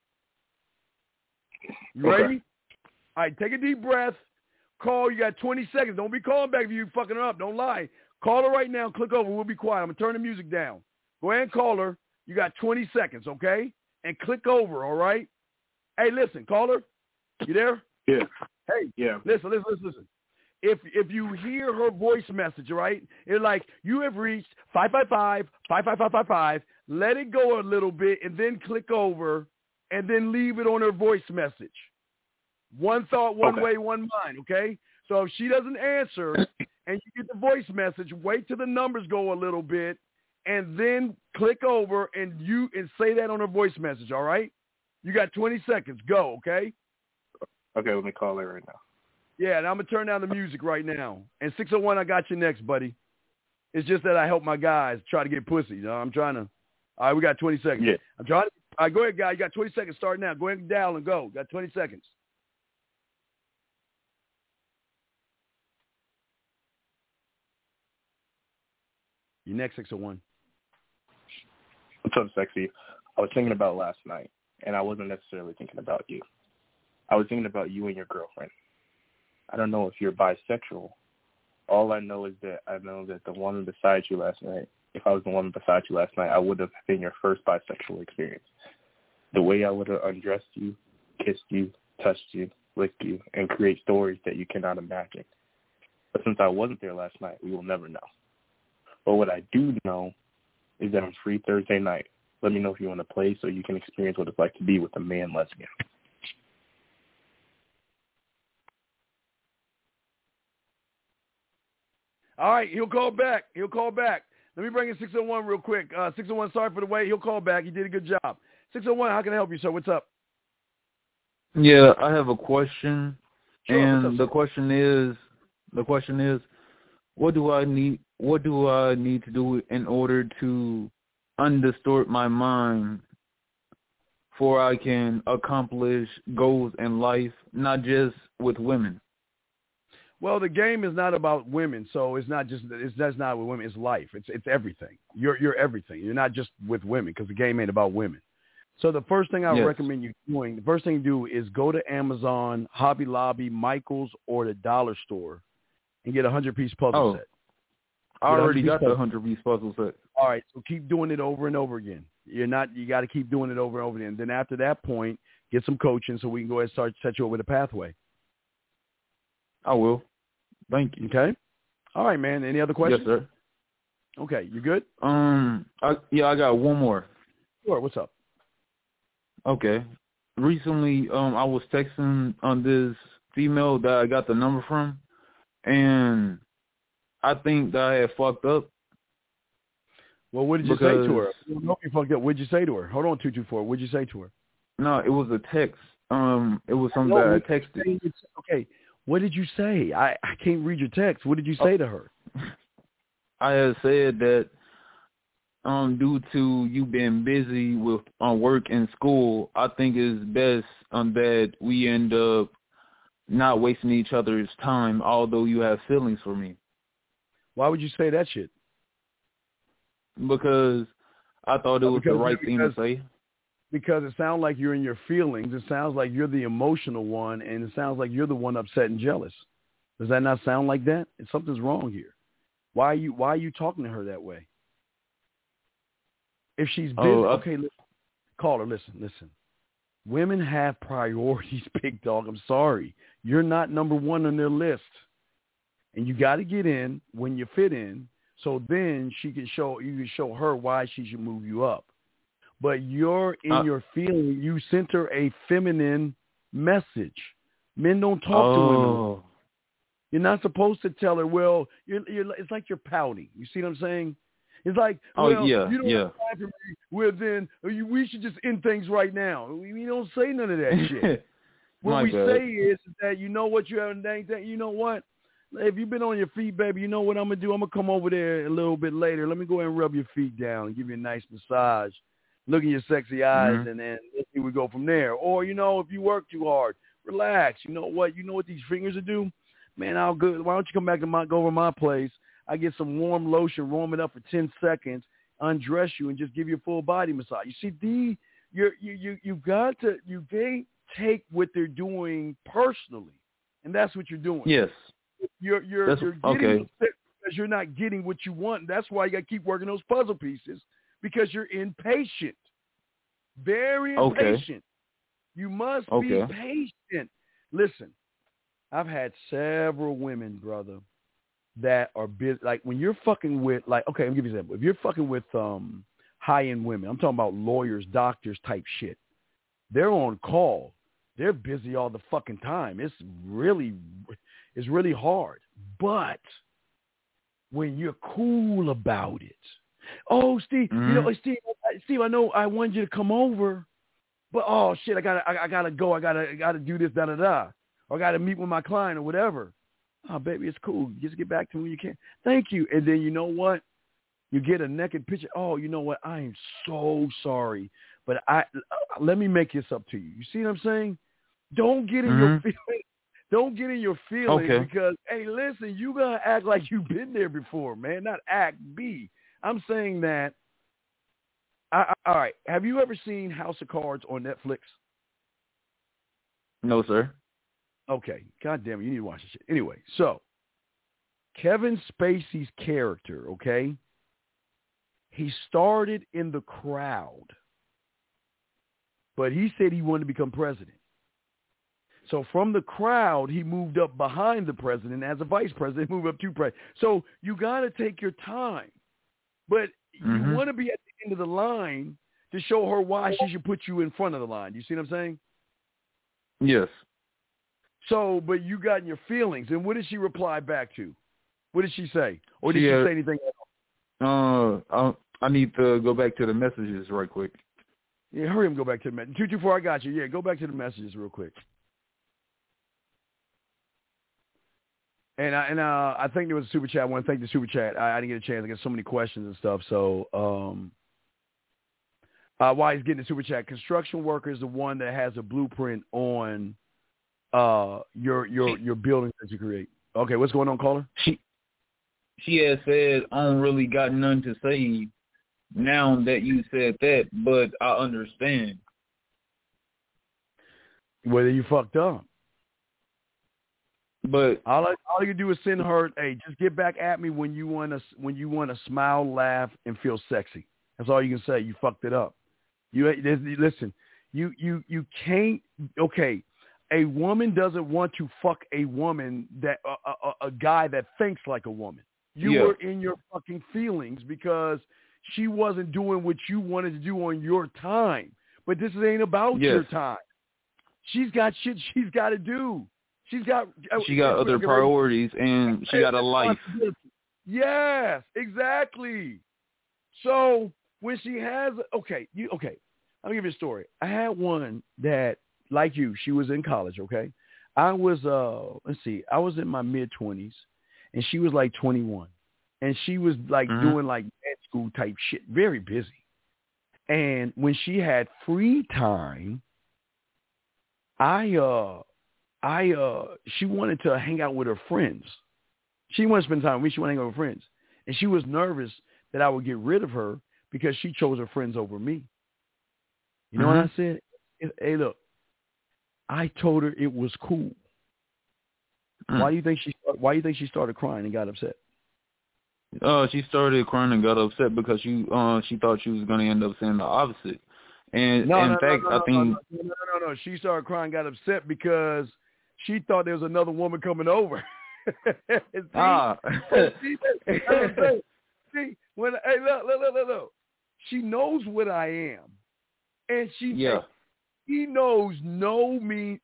C: You ready? All right, take a deep breath. Call. You got 20 seconds. Don't be calling back if you fucking her up. Don't lie. Call her right now. Click over. We'll be quiet. I'm going to turn the music down. Go ahead and call her. You got 20 seconds, okay? And click over, all right? Hey, listen, caller. You there?
I: Yeah.
C: Hey.
I: Yeah.
C: Listen. If you hear her voice message, right, it's like, you have reached 555-55555. Let it go a little bit and then click over and then leave it on her voice message. One thought, one way, one mind, okay? So if she doesn't answer and you get the voice message, wait till the numbers go a little bit and then click over and say that on her voice message, all right? You got 20 seconds. Go, okay?
I: Okay, let me call her right now.
C: Yeah, and I'm going to turn down the music right now. And 601, I got you next, buddy. It's just that I help my guys try to get pussy. You know, I'm trying to. All right, we got 20 seconds.
I: Yeah.
C: I'm trying to. All right, go ahead, guy. You got 20 seconds. Start now. Go ahead and dial and go. Got 20 seconds. You next, 601.
I: What's up, sexy? I was thinking about last night, and I wasn't necessarily thinking about you. I was thinking about you and your girlfriend. I don't know if you're bisexual. All I know is that the woman beside you last night, if I was the woman beside you last night, I would have been your first bisexual experience. The way I would have undressed you, kissed you, touched you, licked you, and create stories that you cannot imagine. But since I wasn't there last night, we will never know. But what I do know is that I'm free Thursday night. Let me know if you want to play so you can experience what it's like to be with a man lesbian.
C: All right, he'll call back. Let me bring in 601 real quick. 601, sorry for the wait. He'll call back. He did a good job. 601, how can I help you, sir? What's up?
L: Yeah, I have a question.
C: Sure,
L: and the question is, what do I need to do in order to undistort my mind for I can accomplish goals in life, not just with women?
C: Well, the game is not about women, so that's not with women. It's life. It's everything. You're everything. You're not just with women because the game ain't about women. So the first thing I would recommend you doing, the first thing to do is go to Amazon, Hobby Lobby, Michael's, or the dollar store and get a 100-piece puzzle set.
L: I already got the 100-piece puzzle set.
C: All right, so keep doing it over and over again. You got to keep doing it over and over again. Then after that point, get some coaching so we can go ahead and set you up with a pathway.
L: I will. Thank you.
C: Okay. All right, man. Any other questions?
L: Yes, sir.
C: Okay, you good?
L: I got one more.
C: Sure. What's up?
L: Okay. Recently, I was texting on this female that I got the number from, and I think that I had fucked up.
C: Well, what did you say to her? I don't know if you fucked up. What did you say to her? Hold on, 224. What did you say to her?
L: No, it was a text. It was something that I texted.
C: Okay. What did you say? I can't read your text. What did you say to her?
L: I had said that due to you being busy with work and school, I think it's best that we end up not wasting each other's time, although you have feelings for me.
C: Why would you say that shit?
L: Because I thought it was the right thing to say.
C: Because it sounds like you're in your feelings. It sounds like you're the emotional one, and it sounds like you're the one upset and jealous. Does that not sound like that? Something's wrong here. Why are you talking to her that way? If she's busy, okay, listen, caller, listen. Women have priorities, big dog. I'm sorry. You're not number one on their list. And you got to get in when you fit in, so then you can show her why she should move you up. But you're in your feeling. You sent her a feminine message. Men don't talk to women. You're not supposed to tell her, well, it's like you're pouting. You see what I'm saying? It's like, you don't have time for me. Well, then we should just end things right now. We don't say none of that shit. What we say is that, you know what, you haven't done anything. You know what? If you've been on your feet, baby, you know what I'm going to do? I'm going to come over there a little bit later. Let me go ahead and rub your feet down and give you a nice massage. Look in your sexy eyes, and then let's see we go from there. Or, if you work too hard, relax. You know what? You know what these fingers will do? Man, why don't you come back to go over to my place? I get some warm lotion, warm it up for 10 seconds, undress you, and just give you a full body massage. You see, you can't take what they're doing personally, and that's what you're doing.
L: Yes.
C: You're getting upset because you're not getting what you want. That's why you got to keep working those puzzle pieces, because you're impatient, very impatient. You must be patient. Listen, I've had several women, brother, that are busy. Like when you're fucking with, like, okay, I'll give you an example. If you're fucking with high-end women, I'm talking about lawyers, doctors type shit. They're on call. They're busy all the fucking time. It's really hard. But when you're cool about it, oh, Steve, Steve, I know I wanted you to come over, but oh shit, I gotta go. I gotta do this, da da da, or I gotta meet with my client or whatever. Oh, baby, it's cool. Just get back to me when you can. Thank you. And then you know what? You get a naked picture. Oh, you know what? I am so sorry, but let me make this up to you. You see what I'm saying? Don't get in your feelings. Don't get in your feelings because, hey, listen, you gotta act like you've been there before, man. Not act, be. I'm saying that. All right. Have you ever seen House of Cards on Netflix?
L: No, sir.
C: Okay. God damn it. You need to watch this shit. Anyway, so Kevin Spacey's character, okay, he started in the crowd, but he said he wanted to become president. So from the crowd, he moved up behind the president as a vice president, moved up to president. So you got to take your time. But you want to be at the end of the line to show her why she should put you in front of the line. You see what I'm saying?
L: Yes.
C: So, but you got in your feelings. And what did she reply back to? What did she say? Or did she say anything else?
L: I need to go back to the messages right quick.
C: Yeah, hurry up and go back to the messages. 224, I got you. Yeah, go back to the messages real quick. And I think there was a super chat. I want to thank the super chat. I didn't get a chance. I got so many questions and stuff. So while he's getting the super chat, construction worker is the one that has a blueprint on your building that you create. Okay, what's going on, caller?
L: She has said, I don't really got nothing to say now that you said that, but I understand.
C: Well, then you fucked up.
L: But
C: all you do is send her, hey, just get back at me when you want to smile, laugh, and feel sexy. That's all you can say. You fucked it up. Listen, you can't. Okay, a woman doesn't want to fuck a woman that a guy that thinks like a woman. You were in your fucking feelings because she wasn't doing what you wanted to do on your time. But this ain't about your time. She's got shit she's got to do. She got
L: other priorities, and she got a life.
C: Yes, exactly. So when she has, I'll give you a story. I had one that, like you, she was in college. Okay, I was I was in my mid-20s, and she was like 21, and she was like doing like med school type shit, very busy. And when she had free time, she wanted to hang out with her friends. She wanted to spend time with me. She wanted to hang out with her friends. And she was nervous that I would get rid of her because she chose her friends over me. You know what I said? Hey, look, I told her it was cool. Why do you think she started crying and got upset?
L: She started crying and got upset because she thought she was going to end up saying the opposite. And I think
C: she started crying, got upset because she thought there was another woman coming over. Look. She knows what I am, and she knows no means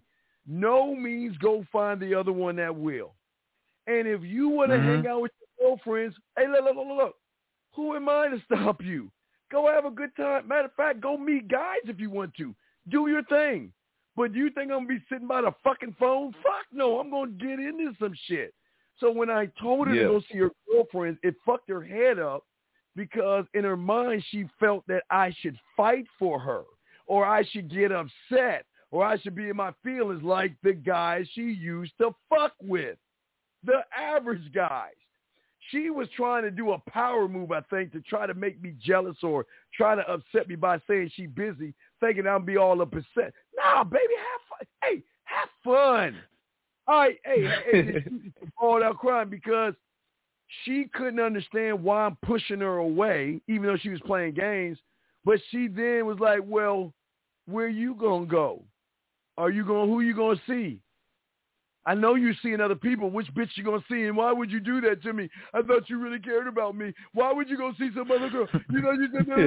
C: go find the other one that will. And if you want to hang out with your girlfriends, hey, look, who am I to stop you? Go have a good time. Matter of fact, go meet guys if you want to. Do your thing. But do you think I'm going to be sitting by the fucking phone? Fuck no. I'm going to get into some shit. So when I told her to go see her girlfriends, it fucked her head up because in her mind she felt that I should fight for her or I should get upset or I should be in my feelings like the guys she used to fuck with, the average guys. She was trying to do a power move, I think, to try to make me jealous or try to upset me by saying she's busy, thinking I'll be all upset. Nah, baby, have fun. Hey, have fun. All right, hey, she bawled out crying because she couldn't understand why I'm pushing her away, even though she was playing games. But she then was like, well, where you going to go? Who you going to see? I know you're seeing other people. Which bitch you going to see? And why would you do that to me? I thought you really cared about me. Why would you go see some other girl? You know, you did.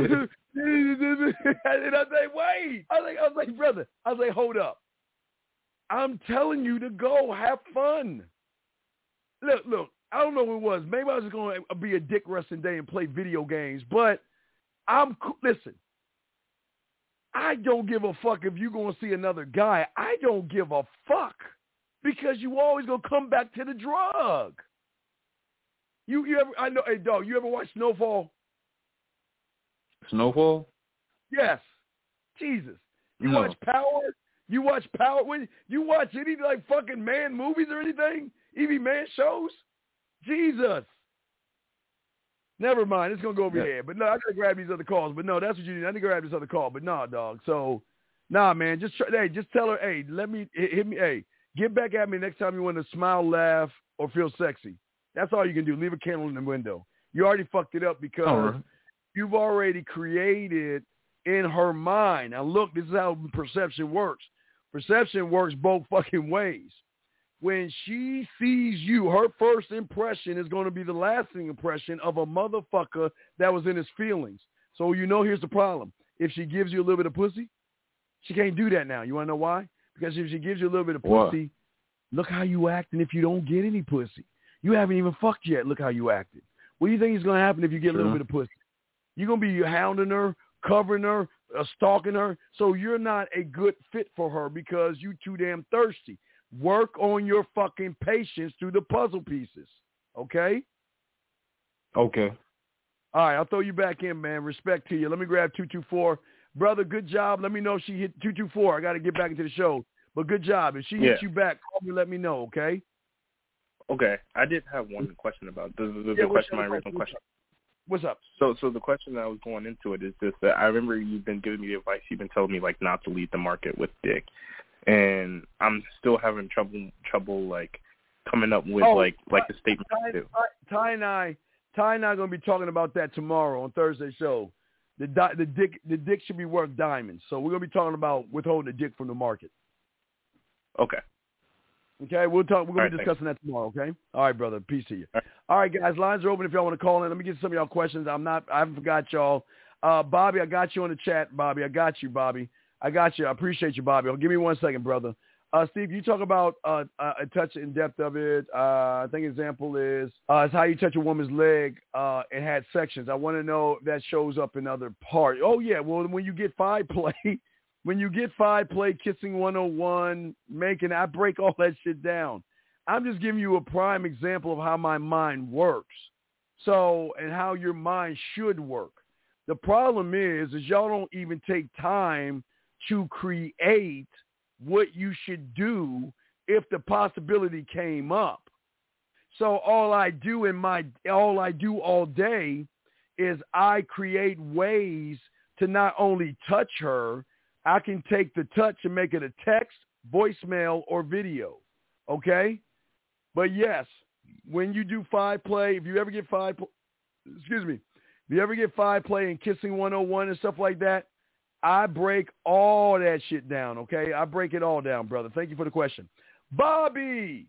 C: And I say, wait. I was like, brother. I was like, hold up. I'm telling you to go. Have fun. Look. I don't know what it was. Maybe I was just going to be a dick resting day and play video games. But listen. I don't give a fuck if you're going to see another guy. I don't give a fuck. Because you always gonna come back to the drug. You ever? I know. Hey, dog. You ever watch Snowfall?
L: Snowfall?
C: Yes. Jesus. You watch Power? You watch Power? When you watch any like fucking man movies or anything? Even man shows? Jesus. Never mind. It's gonna go over your head. But no, I gotta grab these other calls. But no, that's what you need. I need to grab this other call. But no, dog. So, nah, man. Just tell her. Hey, let me hit me. Hey. Get back at me next time you want to smile, laugh, or feel sexy. That's all you can do. Leave a candle in the window. You already fucked it up because you've already created in her mind. Now, look, this is how perception works. Perception works both fucking ways. When she sees you, her first impression is going to be the lasting impression of a motherfucker that was in his feelings. So, here's the problem. If she gives you a little bit of pussy, she can't do that now. You want to know why? Because if she gives you a little bit of pussy, look how you acting if you don't get any pussy. You haven't even fucked yet. Look how you acted. What do you think is going to happen if you get a little bit of pussy? You're going to be hounding her, covering her, stalking her. So you're not a good fit for her because you too damn thirsty. Work on your fucking patience through the puzzle pieces. Okay?
L: Okay.
C: All right, I'll throw you back in, man. Respect to you. Let me grab 224. Brother, good job. Let me know if she hit 224. I got to get back into the show. But good job. If she hits you back, call me, let me know, okay?
M: Okay. I did have one question about my original question.
C: What's up?
M: So the question that I was going into it is just that I remember you've been giving me the advice. You've been telling me, like, not to lead the market with dick. And I'm still having trouble like, coming up with, like the statement to do.
C: Ty and I are going to be talking about that tomorrow on Thursday's show. The dick should be worth diamonds. So we're going to be talking about withholding the dick from the market.
M: Okay.
C: Okay, we're going to be discussing that tomorrow, okay? All right, brother. Peace to you. All right, guys, lines are open if y'all want to call in. Let me get some of y'all questions. I haven't forgot y'all. Bobby, I got you on the chat, Bobby. I got you, Bobby. I got you. I appreciate you, Bobby. Give me 1 second, brother. Steve, you talk about a touch in depth of it. I think example is how you touch a woman's leg. It had sections. I want to know if that shows up in other parts. Oh, yeah. Well, when you get 5-play, kissing 101, I break all that shit down. I'm just giving you a prime example of how my mind works. So, and how your mind should work. The problem is y'all don't even take time to create what you should do if the possibility came up. So all I do all day is I create ways to not only touch her, I can take the touch and make it a text, voicemail, or video. Okay? But yes, when you do 5-play, if you ever get 5-play and kissing 101 and stuff like that, I break all that shit down, okay? I break it all down, brother. Thank you for the question. Bobby,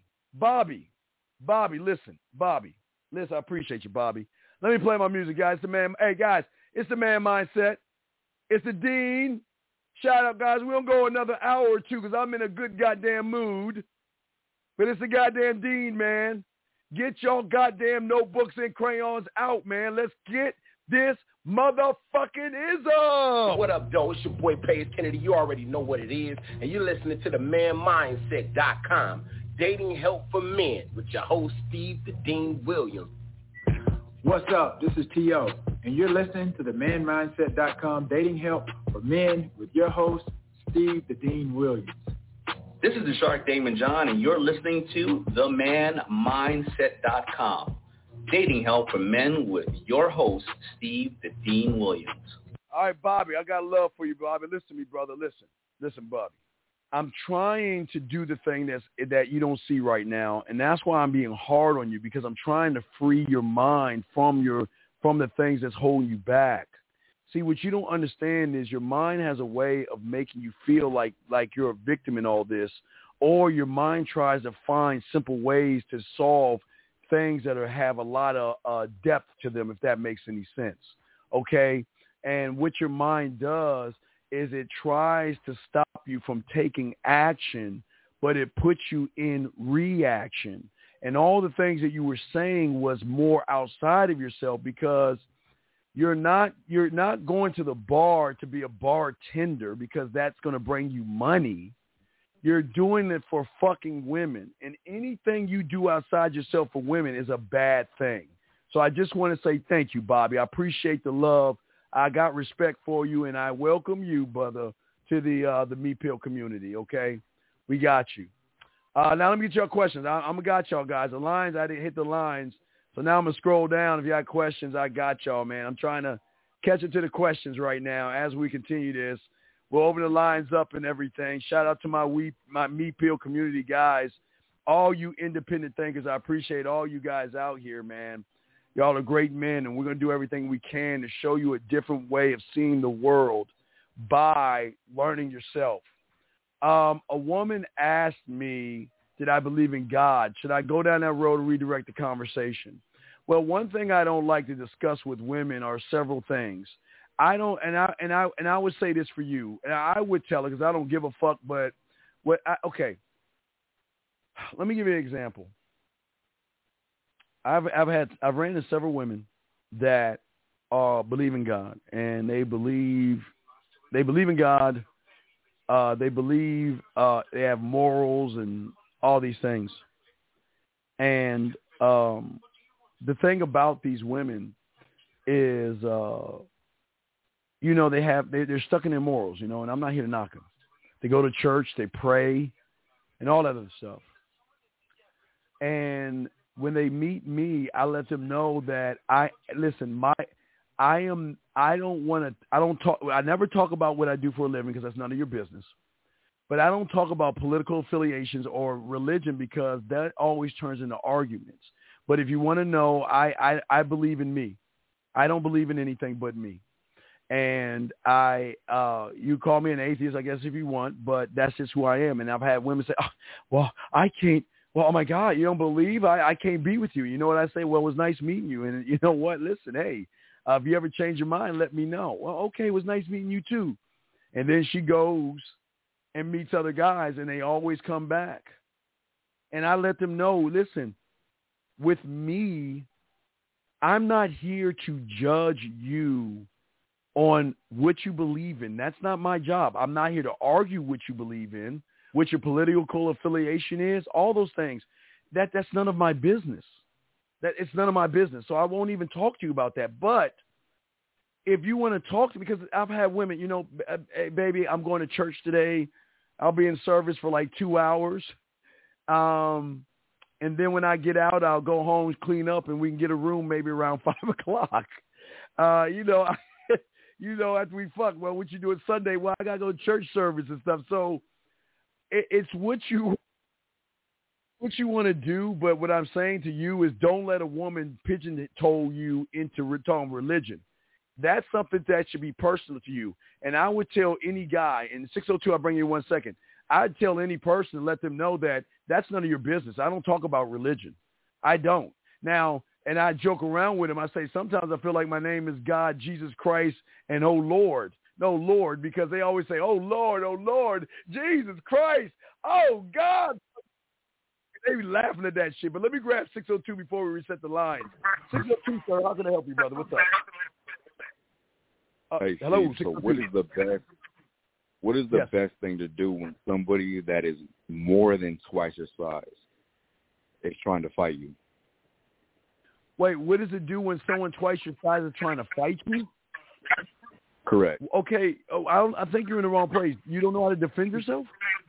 C: listen, I appreciate you, Bobby. Let me play my music, guys. Hey, guys, it's the Man Mindset. It's the Dean. Shout out, guys. We'll go another hour or two because I'm in a good goddamn mood. But it's the goddamn Dean, man. Get your goddamn notebooks and crayons out, man. Let's get this motherfucking ism.
N: What up, though? It's your boy Paige Kennedy. You already know what it is. And you're listening to the manmindset.com. Dating help for men with your host, Steve the Dean Williams.
O: What's up? This is T.O. And you're listening to the manmindset.com. Dating help for men with your host, Steve the Dean Williams.
P: This is the Shark Damon John, and you're listening to themanmindset.com. Dating help for men with your host, Steve the Dean Williams.
C: All right, Bobby, I got love for you, Bobby. Listen to me, brother. Listen, Bobby. I'm trying to do the thing that you don't see right now, and that's why I'm being hard on you, because I'm trying to free your mind from the things that's holding you back. See, what you don't understand is your mind has a way of making you feel like you're a victim in all this, or your mind tries to find simple ways to solve things that have a lot of depth to them, if that makes any sense, okay? And what your mind does is it tries to stop you from taking action, but it puts you in reaction. And all the things that you were saying was more outside of yourself, because you're not going to the bar to be a bartender because that's going to bring you money. You're doing it for fucking women. And anything you do outside yourself for women is a bad thing. So I just want to say thank you, Bobby. I appreciate the love. I got respect for you, and I welcome you, brother, to the Me Pill community, okay? We got you. Now let me get your questions. I'm going to got y'all, guys. The lines, I didn't hit the lines. So now I'm going to scroll down. If you got questions, I got y'all, man. I'm trying to catch it to the questions right now as we continue this. We'll open the lines up and everything. Shout out to my Me Pill community, guys. All you independent thinkers, I appreciate all you guys out here, man. Y'all are great men, and we're going to do everything we can to show you a different way of seeing the world by learning yourself. A woman asked me, did I believe in God? Should I go down that road and redirect the conversation? Well, one thing I don't like to discuss with women are several things. I would say this for you, and I would tell her because I don't give a fuck. But okay, let me give you an example. I've ran into several women that believe in God, and they believe in God. They believe they have morals and all these things. And the thing about these women is, they're stuck in their morals, and I'm not here to knock them. They go to church, they pray, and all that other stuff. And when they meet me, I let them know that I never talk about what I do for a living because that's none of your business. But I don't talk about political affiliations or religion because that always turns into arguments. But if you want to know, I believe in me. I don't believe in anything but me. And you call me an atheist, I guess, if you want, but that's just who I am. And I've had women say, I can't. Well, oh, my God, you don't believe? I can't be with you. You know what I say? Well, it was nice meeting you. And you know what? Listen, hey, if you ever change your mind, let me know. Well, okay, it was nice meeting you too. And then she goes and meets other guys, and they always come back. And I let them know, listen, with me, I'm not here to judge you on what you believe in. That's not my job. I'm not here to argue what you believe in, what your political affiliation is, all those things. That's none of my business. It's none of my business. So I won't even talk to you about that. But if you want to talk to me, because I've had women, hey, baby, I'm going to church today. I'll be in service for like 2 hours. And then when I get out, I'll go home, clean up, and we can get a room maybe around 5 o'clock. After we fuck, well, what you doing Sunday? Well, I got to go to church service and stuff. So it's what you want to do. But what I'm saying to you is don't let a woman pigeonhole you into talking religion. That's something that should be personal to you. And I would tell any guy, and 602, I'll bring you in 1 second. I'd tell any person and let them know that that's none of your business. I don't talk about religion. I don't. Now, and I joke around with them. I say, sometimes I feel like my name is God, Jesus Christ, and oh, Lord. No, Lord, because they always say, oh, Lord, Jesus Christ, oh, God. They be laughing at that shit. But let me grab 602 before we reset the line. 602, sir, how can I help you, brother? What's up?
Q: Hey,
C: hello.
Q: Steve, so what is the best thing to do when somebody that is more than twice your size is trying to fight you?
C: Wait, what does it do when someone twice your size is trying to fight you?
Q: Correct.
C: Okay. Oh, I think you're in the wrong place. You don't know how to defend yourself?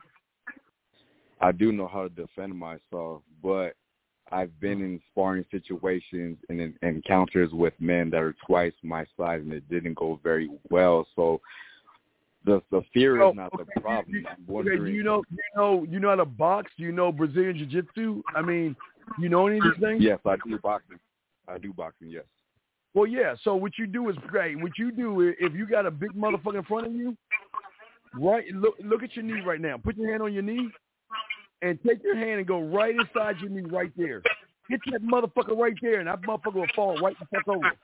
Q: I do know how to defend myself, but I've been in sparring situations and in encounters with men that are twice my size, and it didn't go very well. So the fear is not the problem. I'm wondering,
C: do you know how to box? Do you know Brazilian Jiu-Jitsu? I mean, you know any of these things?
Q: Yes, I do boxing. Yes.
C: Well, yeah. So what you do is great. What you do, if you got a big motherfucker in front of you, right? Look at your knee right now. Put your hand on your knee. And take your hand and go right inside your knee right there. Hit that motherfucker right there, and that motherfucker will fall right the fuck over.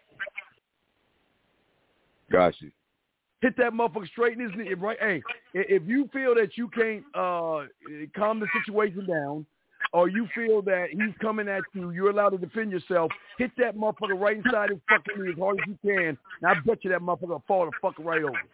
Q: Got you.
C: Hit that motherfucker straight in his knee. Right, hey, if you feel that you can't calm the situation down, or you feel that he's coming at you, you're allowed to defend yourself, hit that motherfucker right inside his fucking knee as hard as you can, and I bet you that motherfucker will fall the fuck right over.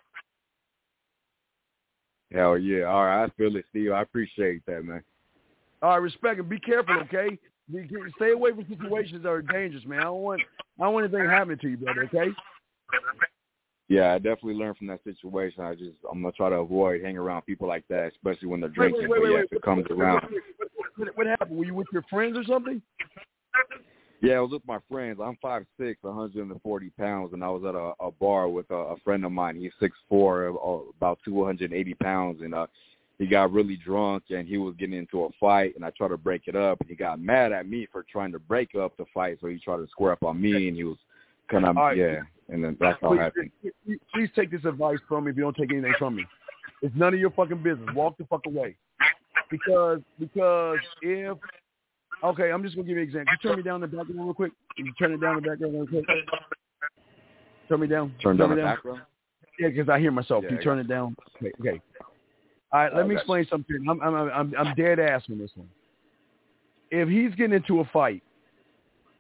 Q: Hell yeah. All right, I feel it, Steve. I appreciate that, man.
C: All right, respect and be careful, okay? Stay away from situations that are dangerous, man. I don't want anything happening to you, brother, okay?
Q: Yeah, I definitely learned from that situation. I'm going to try to avoid hanging around people like that, especially when they're drinking. If it comes around.
C: What happened? Were you with your friends or something?
Q: Yeah, I was with my friends. I'm 5'6", 140 pounds, and I was at a bar with a friend of mine. He's 6'4", about 280 pounds, and he got really drunk, and he was getting into a fight, and I tried to break it up, and he got mad at me for trying to break up the fight, so he tried to square up on me, and he was kind of, and then that's how it happened.
C: Please take this advice from me if you don't take anything from me. It's none of your fucking business. Walk the fuck away. Because if... Okay, I'm just going to give you an example. Can you turn me down the background real quick? Can you turn it down the background real quick? Turn me down.
Q: Turn down the background?
C: Yeah, because I hear myself. Can you turn it down? Okay. All right, let me explain something. I'm dead ass on this one. If he's getting into a fight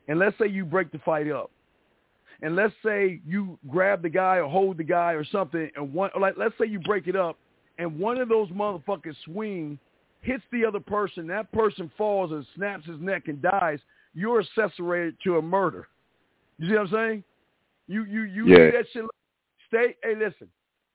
C: and let's say you break the fight up, and let's say you grab the guy or hold the guy or something, and let's say you break it up, and one of those motherfuckers swing, hits the other person, that person falls and snaps his neck and dies, you're accessorated to a murder. You see what I'm saying? You do that shit. Hey, listen.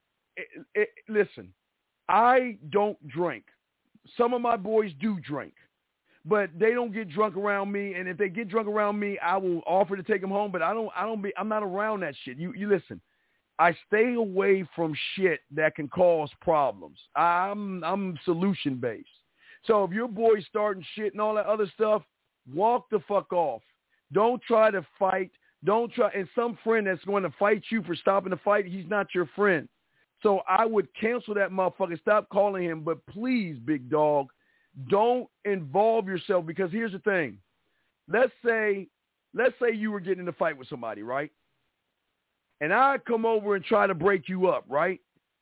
C: Listen, I don't drink. Some of my boys do drink, but they don't get drunk around me. And if they get drunk around me, I will offer to take them home. But I'm not around that shit. You listen. I stay away from shit that can cause problems. I'm solution based. So if your boy's starting shit and all that other stuff, walk the fuck off. Don't try to fight. Don't try. And some friend that's going to fight you for stopping the fight, he's not your friend. So I would cancel that motherfucker. Stop calling him. But please, big dog, don't involve yourself, because here's the thing. Let's say you were getting in a fight with somebody, right? And I come over and try to break you up, right?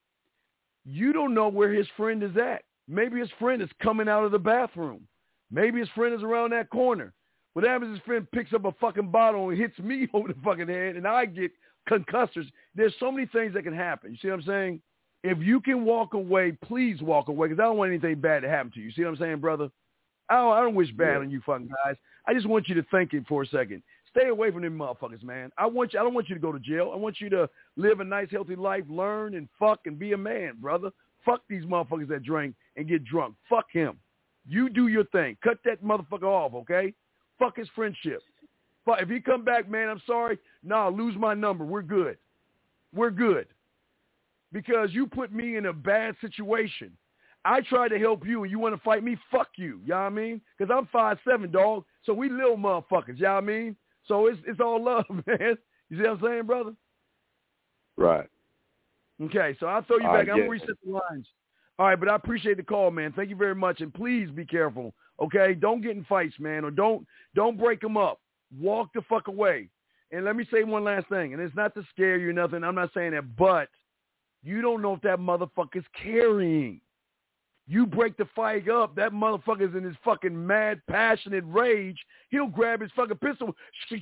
C: You don't know where his friend is at. Maybe his friend is coming out of the bathroom. Maybe his friend is around that corner. What happens is his friend picks up a fucking bottle and hits me over the fucking head, and I get concussors. There's so many things that can happen. You see what I'm saying? If you can walk away, please walk away, because I don't want anything bad to happen to you. See what I'm saying, brother? I don't wish bad on you fucking guys. I just want you to think it for a second. Stay away from them motherfuckers, man. I don't want you to go to jail. I want you to live a nice, healthy life, learn and fuck and be a man, brother. Fuck these motherfuckers that drink and get drunk. Fuck him. You do your thing. Cut that motherfucker off, okay? Fuck his friendship. If he come back, man, I'm sorry. Nah, lose my number. We're good. We're good. Because you put me in a bad situation. I tried to help you and you want to fight me? Fuck you. You know what I mean? Because I'm 5'7", dog. So we little motherfuckers. You know what I mean? So it's all love, man. You see what I'm saying, brother?
Q: Right.
C: Okay, so I'll throw you back. I'm going to reset the lines. All right, but I appreciate the call, man. Thank you very much. And please be careful, okay? Don't get in fights, man, or don't break them up. Walk the fuck away. And let me say one last thing, and it's not to scare you or nothing. I'm not saying that, but you don't know if that motherfucker's carrying. You break the fight up, that motherfucker's in his fucking mad, passionate rage. He'll grab his fucking pistol,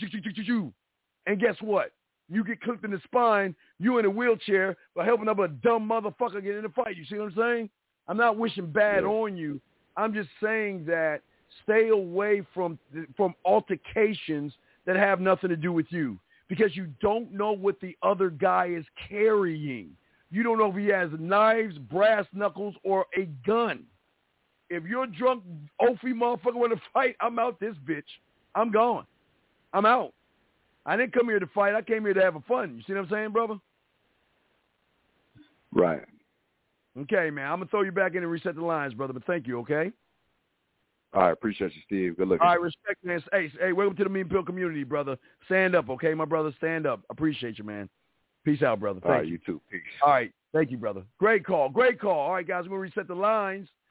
C: and guess what? You get clipped in the spine, you in a wheelchair, by helping up a dumb motherfucker get in a fight. You see what I'm saying? I'm not wishing bad on you. I'm just saying that stay away from altercations that have nothing to do with you, because you don't know what the other guy is carrying. You don't know if he has knives, brass knuckles, or a gun. If you're a drunk, oafy motherfucker want to fight, I'm out this bitch. I'm gone. I'm out. I didn't come here to fight. I came here to have fun. You see what I'm saying, brother?
Q: Right.
C: Okay, man. I'm going to throw you back in and reset the lines, brother, but thank you, okay?
Q: All right. Appreciate you, Steve. Good looking.
C: All right. Respect, man. Hey, welcome to the Mean Pill community, brother. Stand up, okay, my brother? Stand up. Appreciate you, man. Peace out, brother. Thank you.
Q: You too. Peace.
C: All right. Thank you, brother. Great call. Great call. All right, guys, we're going to reset the lines.